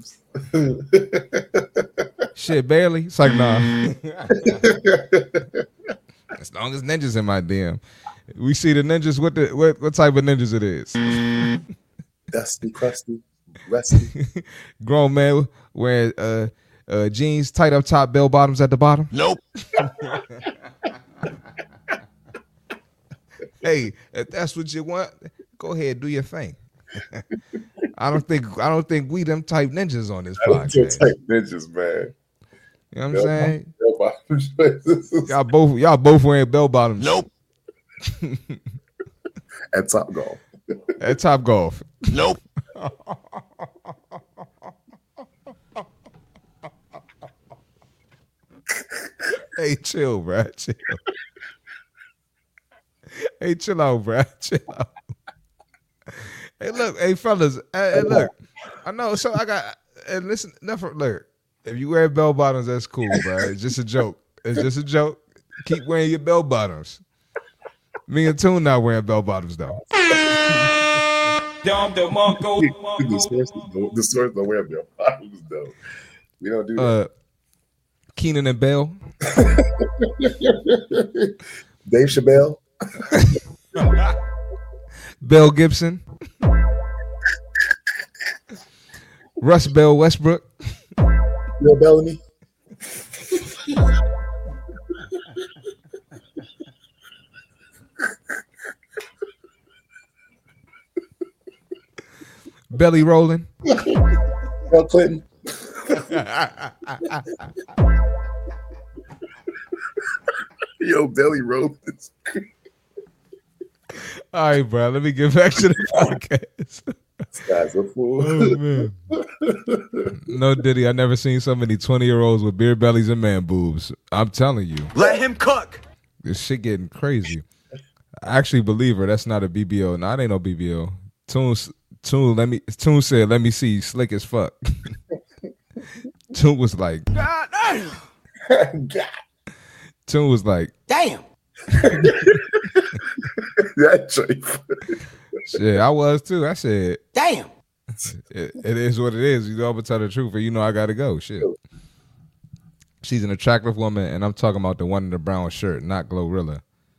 DMs. Shit, barely. It's like, nah. As long as ninjas in my DM. We see the ninjas. What type of ninjas it is? Dusty, crusty, rusty. Grown man wearing jeans, tight up top, bell bottoms at the bottom. Nope. Hey, if that's what you want, go ahead, do your thing. I don't think we them type ninjas on this podcast. Type ninjas, man. You know what I'm saying? Y'all both wearing bell bottoms. Nope. At Top Golf. At Top Golf. Nope. Hey, chill, bro. Chill. Hey, chill out, bro. Chill out. Hey, look. Hey, fellas. Hey, look. I know. So I got. And listen. Look. If you wear bell bottoms, that's cool, bro. It's just a joke. It's just a joke. Keep wearing your bell bottoms. Me and Toon not wearing bell bottoms though. The source don't wear bell bottoms though. We don't do that. Keenan and Bell. Dave Chappelle. Bell Gibson. Russ Bell Westbrook. Bill Bellamy. Belly rolling. Bill Clinton. Yo, belly rolling. All right, bro. Let me get back to the podcast. This guy's a fool. Oh, man. No, Diddy. I never seen so many 20-year-olds with beer bellies and man boobs. I'm telling you. Let him cook. This shit getting crazy. I actually believe her. That's not a BBL. No, it ain't no BBL. Toon said, let me see. Slick as fuck. Toon was like, God damn. Toon was like, damn. Shit, I was too. I said, damn. It is what it is. You know, I'm gonna tell the truth, and you know I gotta go. Shit. She's an attractive woman, and I'm talking about the one in the brown shirt, not Glorilla.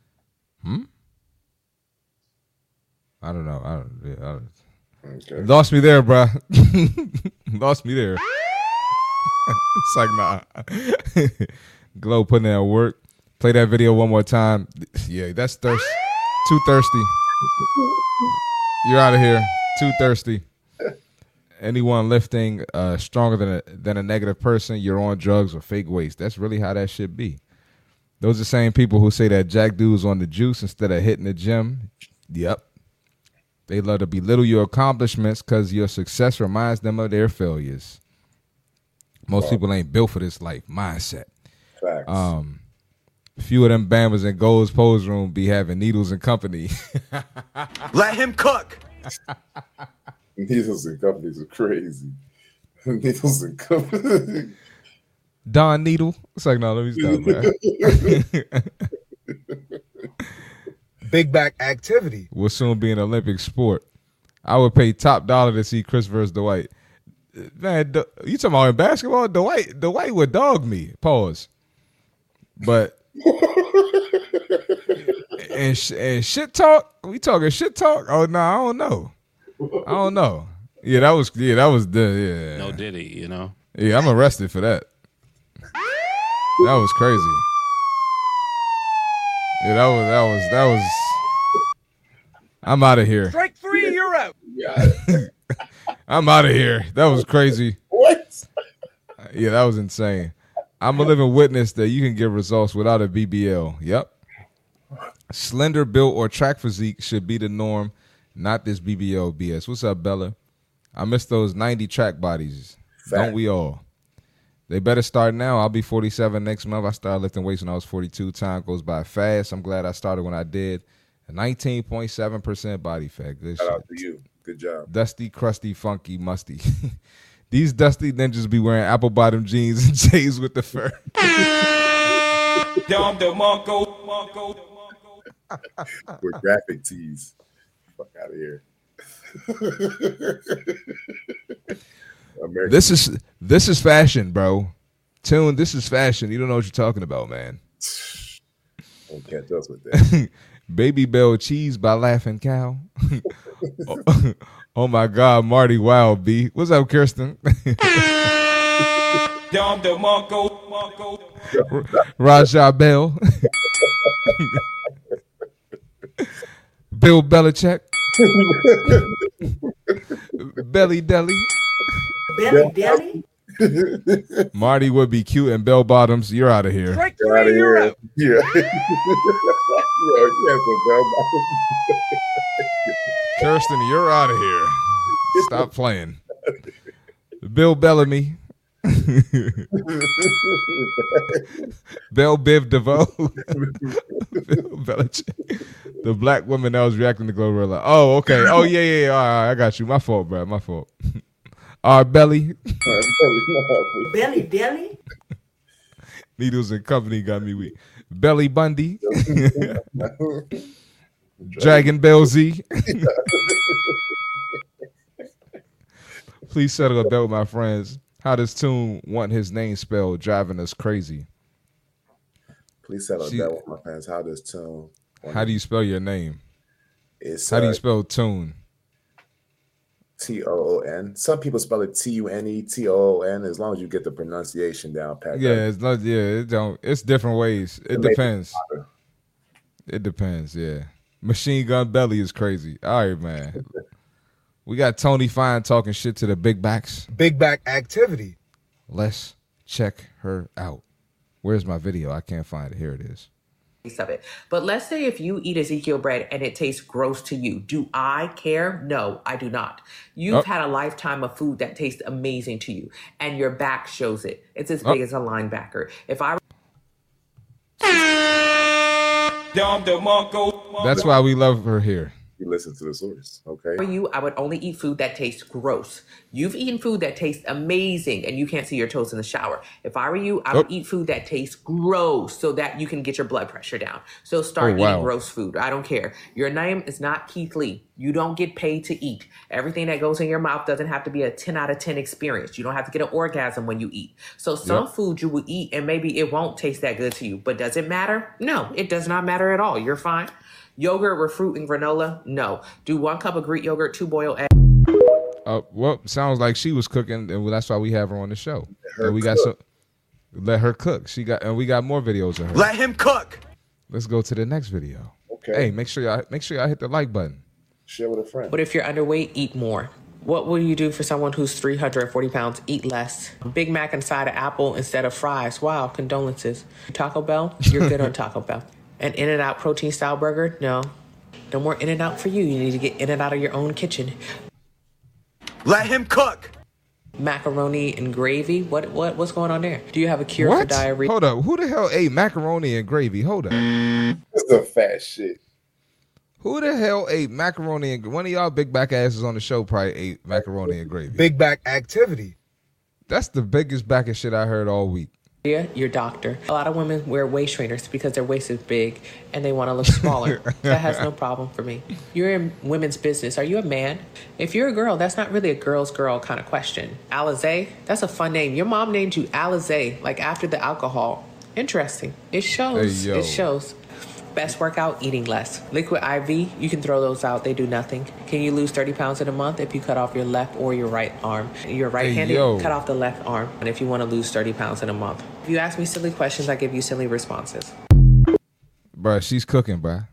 I don't know. Okay. Lost me there, bro. Lost me there. It's like, nah. Glow putting in work. Play that video one more time. Yeah, that's too thirsty. You're out of here. Too thirsty. anyone lifting stronger than a negative person, you're on drugs or fake weights. That's really how that should be. Those are the same people who say that Jack dude's on the juice instead of hitting the gym. Yep. They love to belittle your accomplishments because your success reminds them of their failures. Most people ain't built for this life mindset. Facts. A few of them Bammers in Gold's pose room be having Needles and Company. Let him cook. Needles and Companies are crazy. Needles and Company. Don Needle. It's like, no, let me stop, man. Big back activity will soon be an Olympic sport. I would pay top dollar to see Chris versus Dwight. Man, you talking about in basketball? Dwight would dog me. Pause. But and shit talk. We talking shit talk? Oh no, I don't know. Yeah, that was the No Diddy, you know. Yeah, I'm arrested for that. That was crazy. Yeah, that was. I'm out of here. Strike 3, you're out. I'm out of here. That was crazy. What? Yeah, that was insane. I'm a living witness that you can get results without a BBL. Yep. Slender build or track physique should be the norm, not this BBL BS. What's up, Bella? I miss those 90 track bodies. Don't we all? They better start now. I'll be 47 next month. I started lifting weights when I was 42. Time goes by fast. I'm glad I started when I did. 19.7% body fat. Good Shout shit. out to you. Good job. Dusty, crusty, funky, musty. These dusty ninjas be wearing apple bottom jeans and J's with the fur. With graphic tees. Fuck out of here. This is fashion, bro. Tune, this is fashion. You don't know what you're talking about, man. Don't catch us with that. Baby Bell Cheese by Laughing Cow. Oh my God, Marty Wild B. What's up, Kirsten? Raja Bell. Bill Belichick. Belly Deli. Belly Deli? Marty would be cute in bell bottoms. You're out of here. Strike 3, you're out. Yeah. Kirsten, you're out of here. Stop playing. Bill Bellamy. Bell Biv DeVoe. Bill Belichick. The black woman that was reacting to Glorilla. Oh, okay. Oh, yeah. All right, I got you. My fault, bro. My fault. Belly. Belly Deli? Needles and Company got me weak. Belly Bundy. Dragon Bell Z. Please settle a bet with my friends. How does Tune want his name spelled? Driving us crazy. Please settle a bet with my friends. How does Tune? How do you spell your name? How do you spell Tune? Toon. Some people spell it Tune, Toon. As long as you get the pronunciation down, Pat. Yeah, it's not. Yeah, it don't. It's different ways. It depends. It depends. Yeah, Machine Gun Belly is crazy. All right, man. We got Tony Fine talking shit to the big backs. Big back activity. Let's check her out. Where's my video? I can't find it. Here it is. Of it. But let's say if you eat Ezekiel bread and it tastes gross to you, do I care? No, I do not. You've had a lifetime of food that tastes amazing to you, and your back shows it. It's as big as a linebacker. If I That's why we love her here. You listen to the source, okay? For you, I would only eat food that tastes gross. You've eaten food that tastes amazing and you can't see your toes in the shower. If I were you, I would eat food that tastes gross so that you can get your blood pressure down. So start eating gross food. I don't care. Your name is not Keith Lee. You don't get paid to eat. Everything that goes in your mouth doesn't have to be a 10 out of 10 experience. You don't have to get an orgasm when you eat. So some food you will eat and maybe it won't taste that good to you. But does it matter? No, it does not matter at all. You're fine. Yogurt with fruit and granola? No. Do 1 cup of Greek yogurt, 2 boiled eggs. Well, sounds like she was cooking, and that's why we have her on the show. And we got let her cook. We got more videos of her. Let him cook. Let's go to the next video. Okay. Hey, make sure y'all hit the like button. Share with a friend. But if you're underweight, eat more. What will you do for someone who's 340 pounds? Eat less. Big Mac and side of apple instead of fries. Wow, condolences. Taco Bell? You're good on Taco Bell. An In-N-Out protein style burger? No. No more In-N-Out for you. You need to get In-N-Out of your own kitchen. Let him cook. Macaroni and gravy? What's going on there? Do you have a cure What? for diarrhea? Hold up. Who the hell ate macaroni and gravy? Hold up. It's the fat shit. Who the hell ate macaroni and one of y'all big back asses on the show probably ate macaroni and gravy? Big back activity. That's the biggest back of shit I heard all week. Yeah, your doctor. A lot of women wear waist trainers because their waist is big and they want to look smaller. That has no problem for me. You're in women's business. Are you a man? If you're a girl, that's not really a girl's girl kind of question. Alizé, that's a fun name. Your mom named you Alizé, like after the alcohol. Interesting. It shows. Hey, yo. It shows. Best workout, eating less. Liquid IV, you can throw those out. They do nothing. Can you lose 30 pounds in a month if you cut off your left or your right arm? You're right-handed, yo. cut off the left arm. And if you want to lose 30 pounds in a month. If you ask me silly questions, I give you silly responses. Bruh, she's cooking, bruh.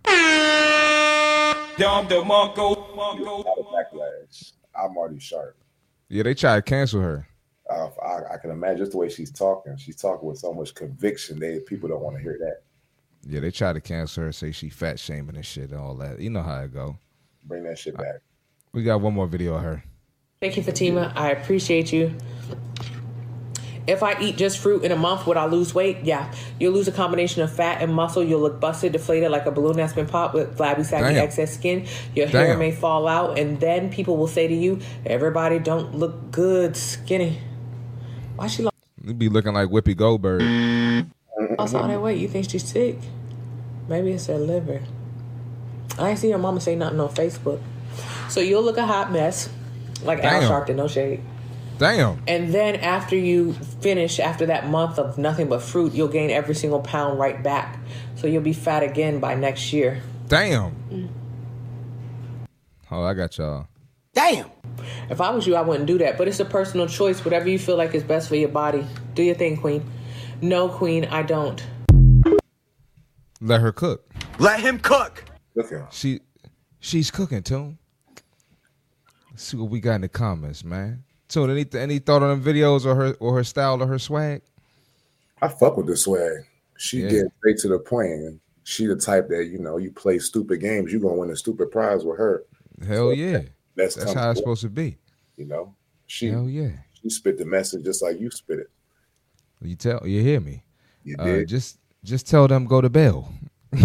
Backlash. I'm already sharp. Yeah, they tried to cancel her. I can imagine just the way she's talking. She's talking with so much conviction that people don't want to hear that. Yeah, they tried to cancel her, say she fat shaming and shit and all that. You know how it go. Bring that shit back. We got one more video of her. Thank you, Fatima. I appreciate you. If I eat just fruit in a month, would I lose weight? Yeah. You'll lose a combination of fat and muscle. You'll look busted, deflated like a balloon that's been popped with flabby, saggy, excess skin. Your hair may fall out, and then people will say to you, everybody don't look good skinny. Why she You be looking like Whoopi Goldberg. lost all that weight? You think she's sick? Maybe it's her liver. I ain't see your mama say nothing on Facebook. So you'll look a hot mess, like Al Sharpton, no shade. Damn. And then after you finish, after that month of nothing but fruit, you'll gain every single pound right back. So you'll be fat again by next year. Damn. Oh, I got y'all. Damn. If I was you, I wouldn't do that. But it's a personal choice. Whatever you feel like is best for your body. Do your thing, Queen. No, Queen, I don't. Let her cook. Let him cook. Look at her. She's cooking, Tune. Let's see what we got in the comments, man. Tune, any thought on them videos or her style or her swag? I fuck with the swag. She gets straight to the point. And she the type that, you play stupid games, you're gonna win a stupid prize with her. Hell so yeah. That's how it's supposed to be. Hell yeah. She spit the message just like you spit it. You hear me? You did. Just tell them go to Bell.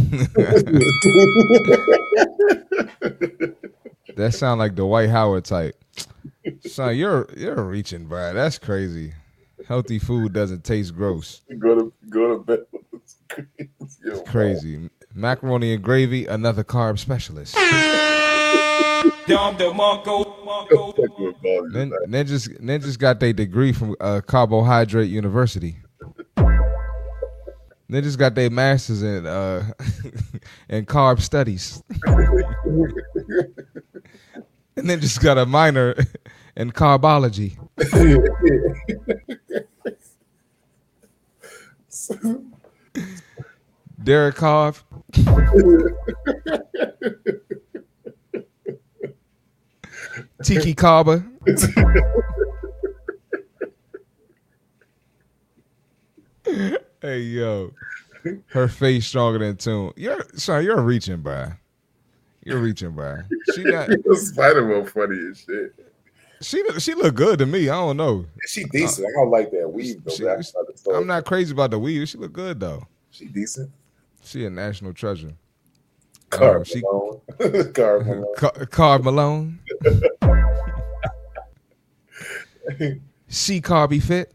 That sound like the Dwight Howard type. Son, you're reaching, bro. That's crazy. Healthy food doesn't taste gross. Go to Bell. It's crazy. Macaroni and gravy, another carb specialist. Ninjas got their degree from Carbohydrate University. Ninjas got their masters in in carb studies. And then just got a minor in carbology. Derek Carr. Tiki Kaba. Hey yo, her face stronger than Tune. You're reaching, bro. You're reaching, bro. She not Spider-Man funny as shit. She look good to me. I don't know. She decent. I don't like that weave though. I'm not crazy about the weave. She look good though. She decent. She a national treasure. Carb Malone. Carb Malone. She Carby fit.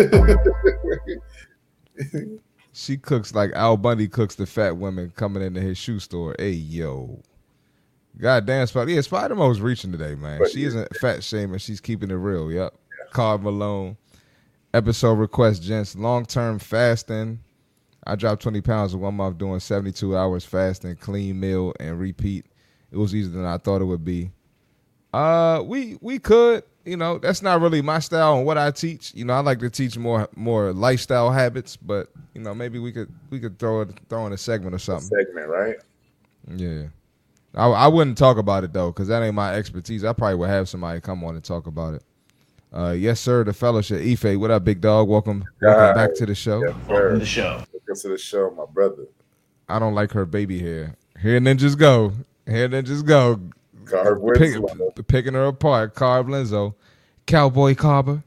She cooks like Al Bundy cooks the fat women coming into his shoe store. Hey yo. Goddamn, Spider-Man's reaching today, man. But she isn't fat shaming. She's keeping it real. Yep. Carb Malone. Episode request, gents. Long-term fasting. I dropped 20 pounds in 1 month doing 72 hours fasting, clean meal, and repeat. It was easier than I thought it would be. We could, that's not really my style and what I teach. I like to teach more lifestyle habits, but maybe we could throw in a segment or something. Segment, right? Yeah. I wouldn't talk about it though, because that ain't my expertise. I probably would have somebody come on and talk about it. Yes, sir. The fellowship. Ife, what up, big dog? Welcome back to the show. Yes, welcome to the show. Welcome to the show, my brother. I don't like her baby hair. Hair ninjas go. Hair ninjas go. Picking her apart. Carb Lenzo. Cowboy Carber.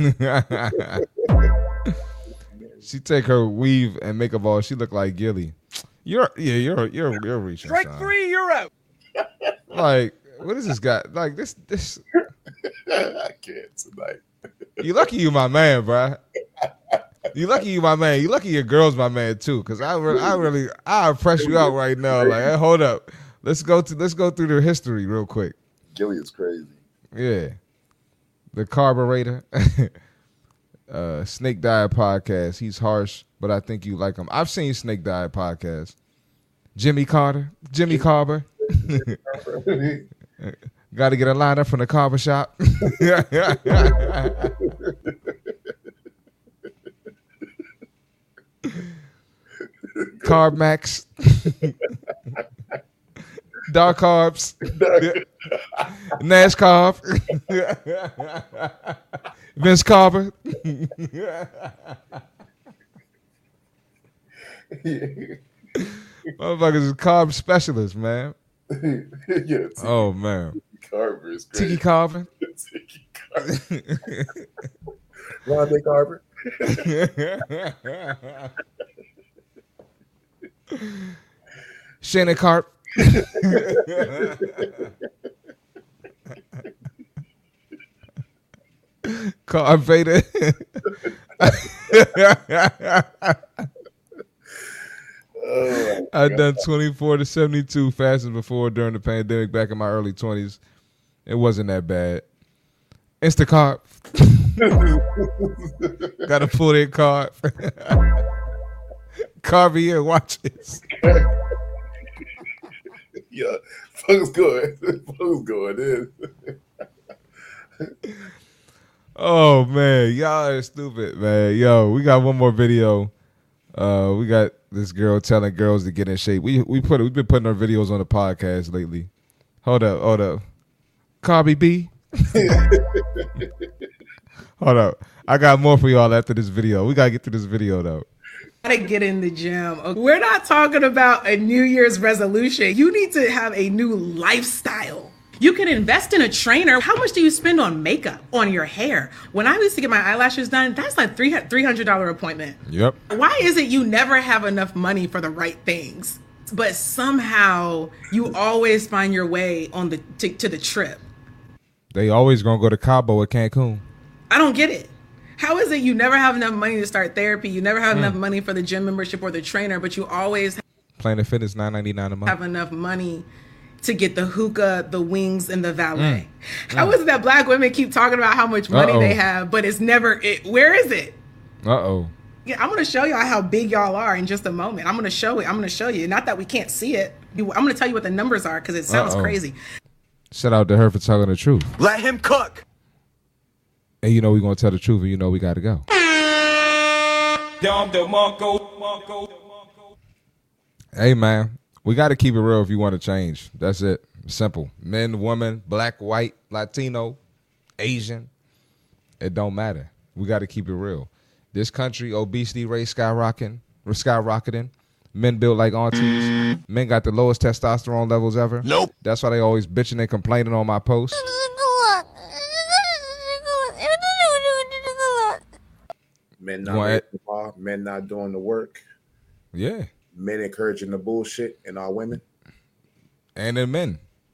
She take her weave and makeup off. She look like Gilly. You're reaching. Strike son. 3, you're out. Like, what is this guy? Like this. I can't tonight. You lucky you my man, bro. You lucky you my man. You lucky your girl's my man too. Cause I press you out right now. Like, hey, hold up. Let's go through the history real quick. Gilly is crazy. Yeah. The Carburetor. Snake Diet Podcast. He's harsh, but I think you like him. I've seen Snake Diet Podcast. Jimmy Carter. Jimmy Carver. Got to get a line up from the Carver shop. Carb Max. Dark Carbs. Nash Carb. Vince Carver. Motherfuckers is carb specialists, man. Yeah, oh man. Carver is crazy. Tiki Carver. Tiki Carver. Ronde Carver. Shannon Carp. Carb Vader. I've done 24 to 72 fasting before during the pandemic back in my early 20s. It wasn't that bad. Instacart. Got to pull that card. Carvier watches. Yeah, folks going in. Oh man, y'all are stupid, man. Yo, we got one more video. We got this girl telling girls to get in shape. We've been putting our videos on the podcast lately. Hold up. Carby B. Hold up. I got more for y'all after this video. We gotta get through this video though. Gotta get in the gym. We're not talking about a New Year's resolution. You need to have a new lifestyle. You can invest in a trainer. How much do you spend on makeup, on your hair? When I used to get my eyelashes done, that's like $300 appointment. Yep. Why is it you never have enough money for the right things, but somehow you always find your way on to the trip? They always gonna go to Cabo or Cancun. I don't get it. How is it you never have enough money to start therapy? You never have enough money for the gym membership or the trainer, but you always Planet Fitness $9.99 a month. Have enough money to get the hookah, the wings, and the valet. How is it that black women keep talking about how much money they have, but it's never it? Where is it? Yeah, I'm gonna show y'all how big y'all are in just a moment. I'm gonna show it. I'm gonna show you. Not that we can't see it. I'm gonna tell you what the numbers are because it sounds crazy. Shout out to her for telling the truth. Let him cook. And you know we're gonna tell the truth, and you know we gotta go. Hey man, we gotta keep it real if you want to change. That's it. Simple. Men, woman, black, white, Latino, Asian. It don't matter. We gotta keep it real. This country, obesity rate skyrocketing. Men built like aunties. Men got the lowest testosterone levels ever. Nope. That's why they always bitching and complaining on my posts. Men not doing the work. Yeah. Men encouraging the bullshit in our women. And in men.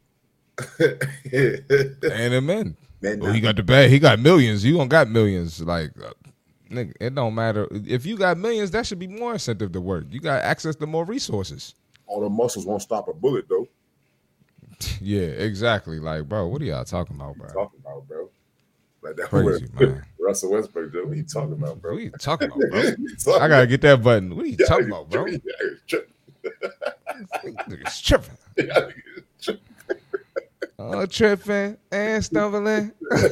He got the bag. He got millions. You don't got millions. Like, nigga, it don't matter. If you got millions, that should be more incentive to work. You got access to more resources. All the muscles won't stop a bullet, though. Yeah, exactly. Like, bro, what are y'all talking about, bro? Like that crazy, man. Russell Westbrook, dude. What are you talking about, bro? What are you talking about, bro? I gotta get that button. What are you talking about, bro? Niggas tripping. Oh, tripping and stumbling.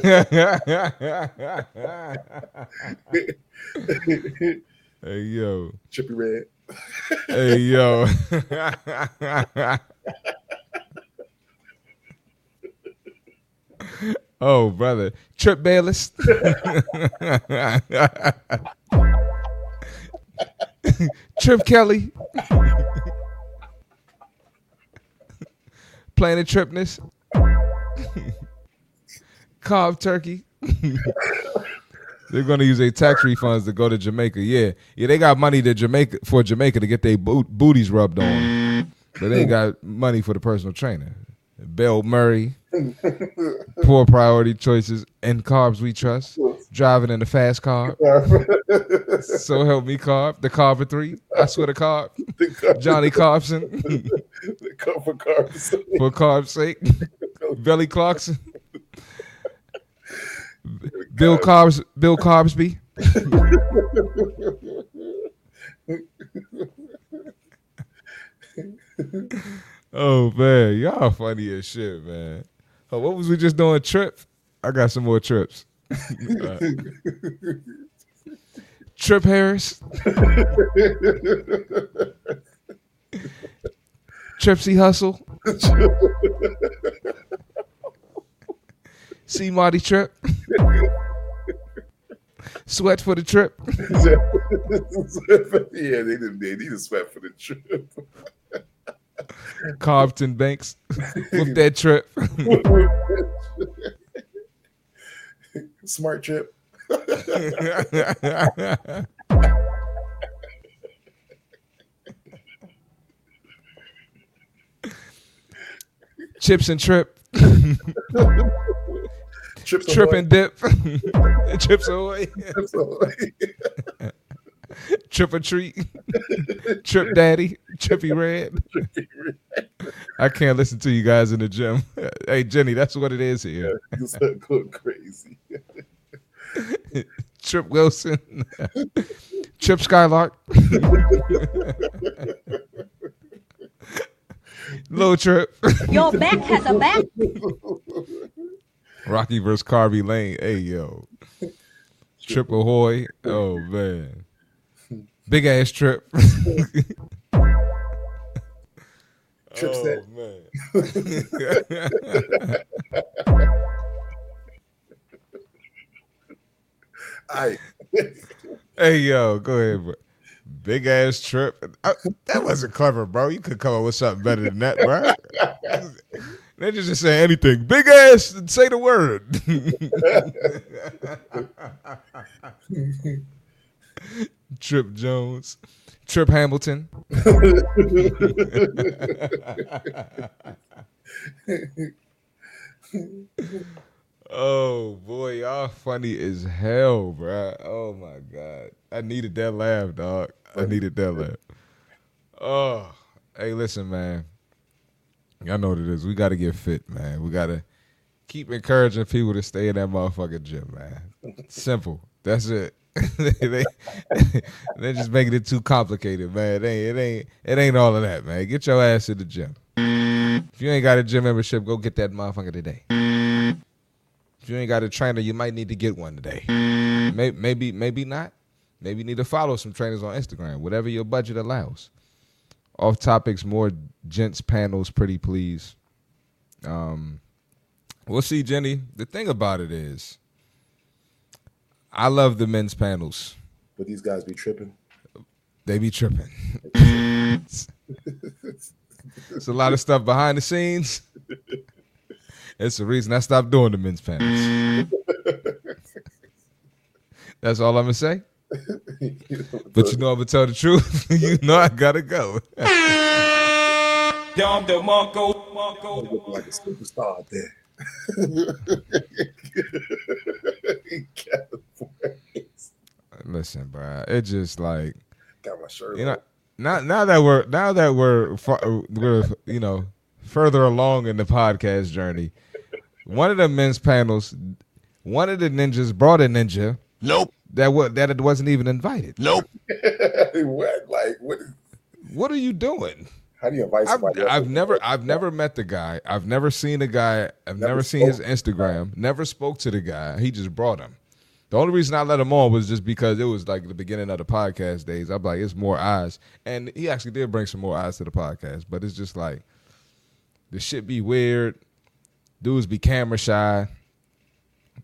Hey, yo. Chippy Red. Hey, yo. Oh, brother. Trip Bayless. Trip Kelly. Planet Tripness. Cobb Turkey. They're going to use their tax refunds to go to Jamaica. Yeah, they got money to Jamaica to get their booties rubbed on, but they ain't got money for the personal trainer. Bill Murray, poor priority choices, and carbs we trust. Driving in the fast car. So help me, Carb. The Carver 3. I swear to Carb. Johnny Carbson. For carbs. For carb's sake. Billy Clarkson. Bill Carbsby. Oh man, y'all funny as shit, man. Oh, what was we just doing? Trip? I got some more trips. Trip Harris. Tripsy Hustle. See Marty Trip. Sweat for the trip. Yeah, they need a sweat for the trip. Compton Banks with that trip. Smart trip. Chips and Trip. Chips Trip and Dip. Chips Ahoy. Trip or Treat. Trip Daddy. Trippy Red. I can't listen to you guys in the gym. Hey, Jenny, that's what it is here. Yeah, going crazy. Trip Wilson. Trip Skylark. Low Trip. Your back has a back. Rocky versus Carby Lane. Hey, yo. Trip Ahoy. Oh, man. Big ass Trip. Trip set. Man. Hey, yo, go ahead, bro. Big ass Trip. That wasn't clever, bro. You could come up with something better than that, bro. They just say anything. Big ass and say the word. Trip Jones. Trip Hamilton. Oh boy, y'all funny as hell, bro. Oh my god. I needed that laugh, dog. I needed that laugh. Oh, hey, listen, man. Y'all know what it is. We got to get fit, man. We got to keep encouraging people to stay in that motherfucking gym, man. Simple. That's it. They're just making it too complicated, man. It ain't all of that, man. Get your ass in the gym. If you ain't got a gym membership, go get that motherfucker today. If you ain't got a trainer, you might need to get one today. Maybe not. Maybe you need to follow some trainers on Instagram, whatever your budget allows. Off topics, more gents panels, pretty please. We'll see, Jenny. The thing about it is, I love the men's panels. But these guys be tripping. They be tripping. It's a lot of stuff behind the scenes. It's the reason I stopped doing the men's panels. That's all I'm going to say. But you know I'm going to tell the truth. You know I got to go. Dom DeMarco. Looking like a superstar out there. In California. Listen, bro. It just like, got my shirt. You know, now that we're you know, further along in the podcast journey, one of the men's panels, one of the ninjas brought a ninja. Nope. That it wasn't even invited. Nope. What? Like what? What are you doing? How do you invite somebody? I've never met the guy. I've never seen the guy. I've never seen his Instagram. Never spoke to the guy. He just brought him. The only reason I let him on was just because it was like the beginning of the podcast days. I'm like, it's more eyes. And he actually did bring some more eyes to the podcast. But it's just like, the shit be weird. Dudes be camera shy.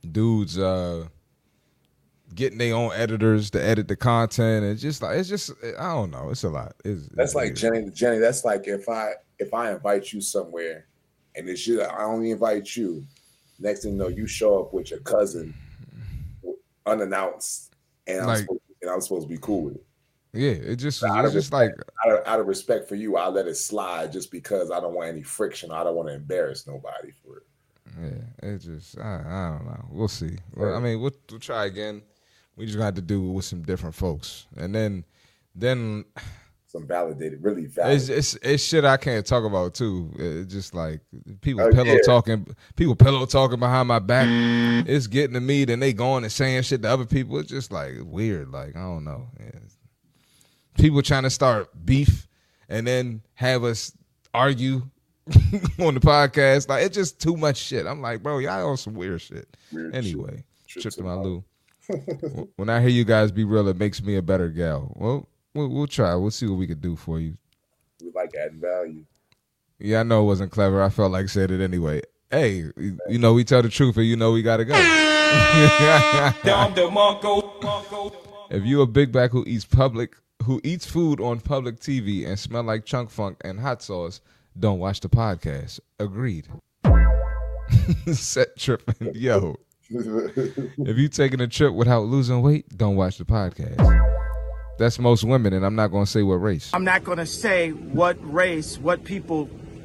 dudes getting their own editors to edit the content, and it's just I don't know, it's a lot. That's like Jenny. That's like if I invite you somewhere, and it's you, I only invite you. Next thing you know, you show up with your cousin unannounced, and I'm supposed to be cool with it. Yeah, it's just like out of respect for you, I'll let it slide just because I don't want any friction. I don't want to embarrass nobody for it. Yeah, it just I don't know. We'll see. Well, I mean, we'll try again. We just got to do it with some different folks, and then some validated, really validated. It's shit I can't talk about too. It's just like people pillow talking behind my back. It's getting to me, then they going and saying shit to other people. It's just like weird. Like I don't know. Yeah. People trying to start beef and then have us argue on the podcast. Like it's just too much shit. I'm like, bro, y'all on some weird shit. Anyway, trip to my Lou. When I hear you guys be real, it makes me a better gal. Well, we'll try. We'll see what we can do for you. We like adding value. Yeah, I know it wasn't clever. I felt like said it anyway. Hey, you know we tell the truth, and you know we gotta go. If you a big back who eats food on public TV and smell like chunk funk and hot sauce, don't watch the podcast. Agreed. Set tripping. Yo. If you taking a trip without losing weight, don't watch the podcast. That's most women, and I'm not going to say what race. I'm not going to say what race, what people.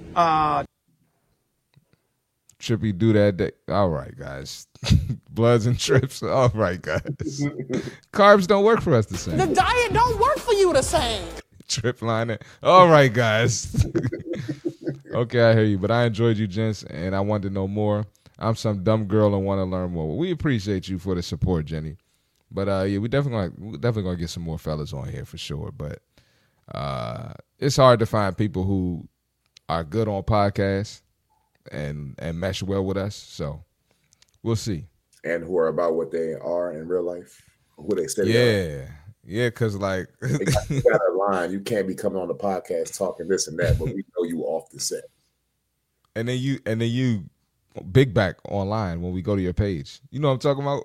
Trippy do that day. All right, guys. Bloods and trips. All right, guys. Carbs don't work for us the same. The diet don't work for you the same. Trip liner. All right, guys. Okay, I hear you, but I enjoyed you, gents, and I wanted to know more. I'm some dumb girl and want to learn more. Well, we appreciate you for the support, Jenny. But yeah, we definitely gonna get some more fellas on here for sure. But it's hard to find people who are good on podcasts and mesh well with us. So we'll see. And who are about what they are in real life, who they say. Yeah, because like you got a line. You can't be coming on the podcast talking this and that, but we know you off the set. And then you big back online when we go to your page. You know what I'm talking about?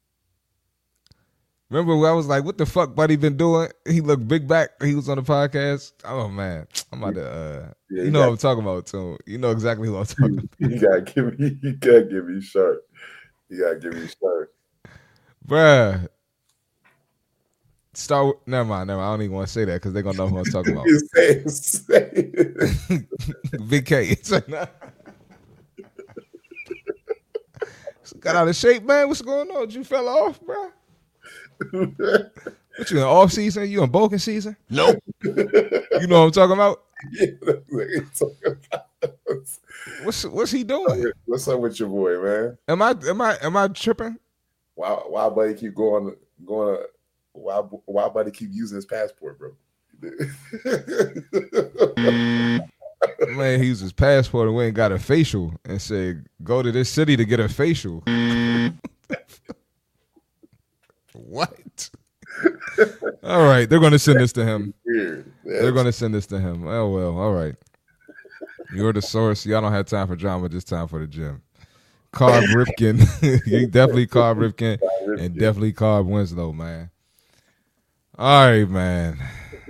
Remember when I was like, what the fuck Buddy been doing? He looked big back. He was on the podcast. Oh, man. I'm about to, you know what I'm talking about, too. You know exactly who I'm talking about. You gotta give me sharp. You gotta give me sharp. Bruh. Never mind. I don't even want to say that because they're going to know who I'm talking about. Say it. Big K. It's like, nah. Got out of shape, man. What's going on? You fell off, bro? What, you in off season? You in bulking season? Nope. You know what I'm talking about? Yeah, that's what he's talking about. What's he doing? What's up with your boy, man? Am I tripping? Why Buddy keep going? Why Buddy keep using his passport, bro? Man, he used his passport and went and got a facial and said, go to this city to get a facial. What? All right, they're going to send this to him. Weird. They're going to send this to him. Oh, well, all right. You're the source. Y'all don't have time for drama, just time for the gym. Carb Ripken. You definitely Carb Ripken and definitely Carb Winslow, man. All right, man.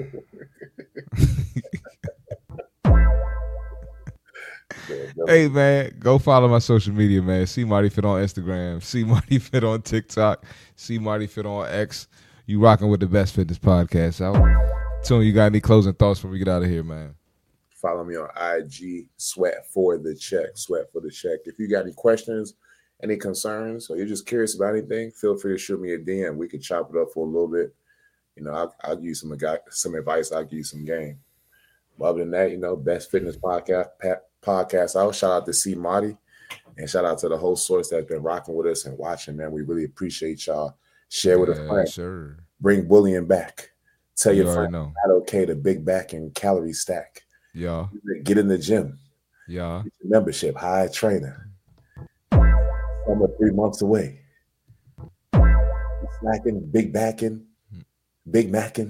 Hey, man, go follow my social media, man. See Marty Fit on Instagram. See Marty Fit on TikTok. See Marty Fit on X. You rocking with the best fitness podcast out. Tune, you got any closing thoughts before we get out of here, man? Follow me on IG, Sweat for the Check. If you got any questions, any concerns, or you're just curious about anything, feel free to shoot me a DM. We can chop it up for a little bit. You know, I'll give you some advice. I'll give you some game. But other than that, you know, best fitness podcast out. Shout out to C Marty and shout out to the whole source that's been rocking with us and watching, man. We really appreciate y'all. Share with a friend. Sure. Bring bullying back. Tell your friend know. It's not okay to big back and calorie stack. Yeah. Get in the gym. Yeah. Get your membership, High Trainer. Summer 3 months away. Snacking, big backing, big macking.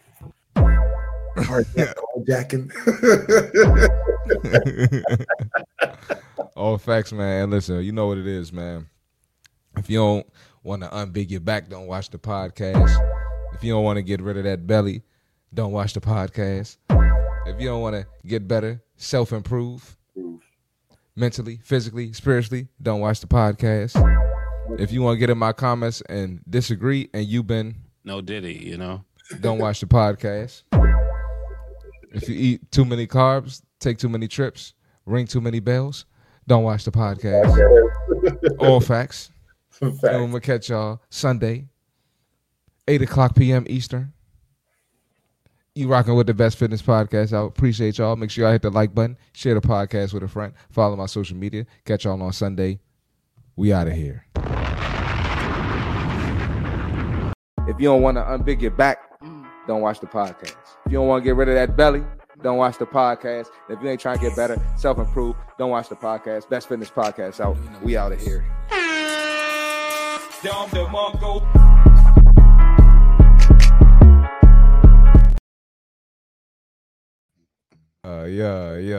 Carjacking. All facts, man. And listen, you know what it is, man. If you don't want to unbig your back, don't watch the podcast. If you don't want to get rid of that belly, don't watch the podcast. If you don't want to get better, self-improve, mentally, physically, spiritually, don't watch the podcast. If you want to get in my comments and disagree and you've been no Diddy, don't watch the podcast. If you eat too many carbs, take too many trips, ring too many bells, don't watch the podcast. All facts. And I'm going to catch y'all Sunday, 8 o'clock p.m. Eastern. You rocking with the Best Fitness Podcast. I appreciate y'all. Make sure y'all hit the like button. Share the podcast with a friend. Follow my social media. Catch y'all on Sunday. We out of here. If you don't want to unbig your back, don't watch the podcast. If you don't want to get rid of that belly, don't watch the podcast. If you ain't trying to get better, self-improve, don't watch the podcast. Best Fitness Podcast out. We out of here. Yeah.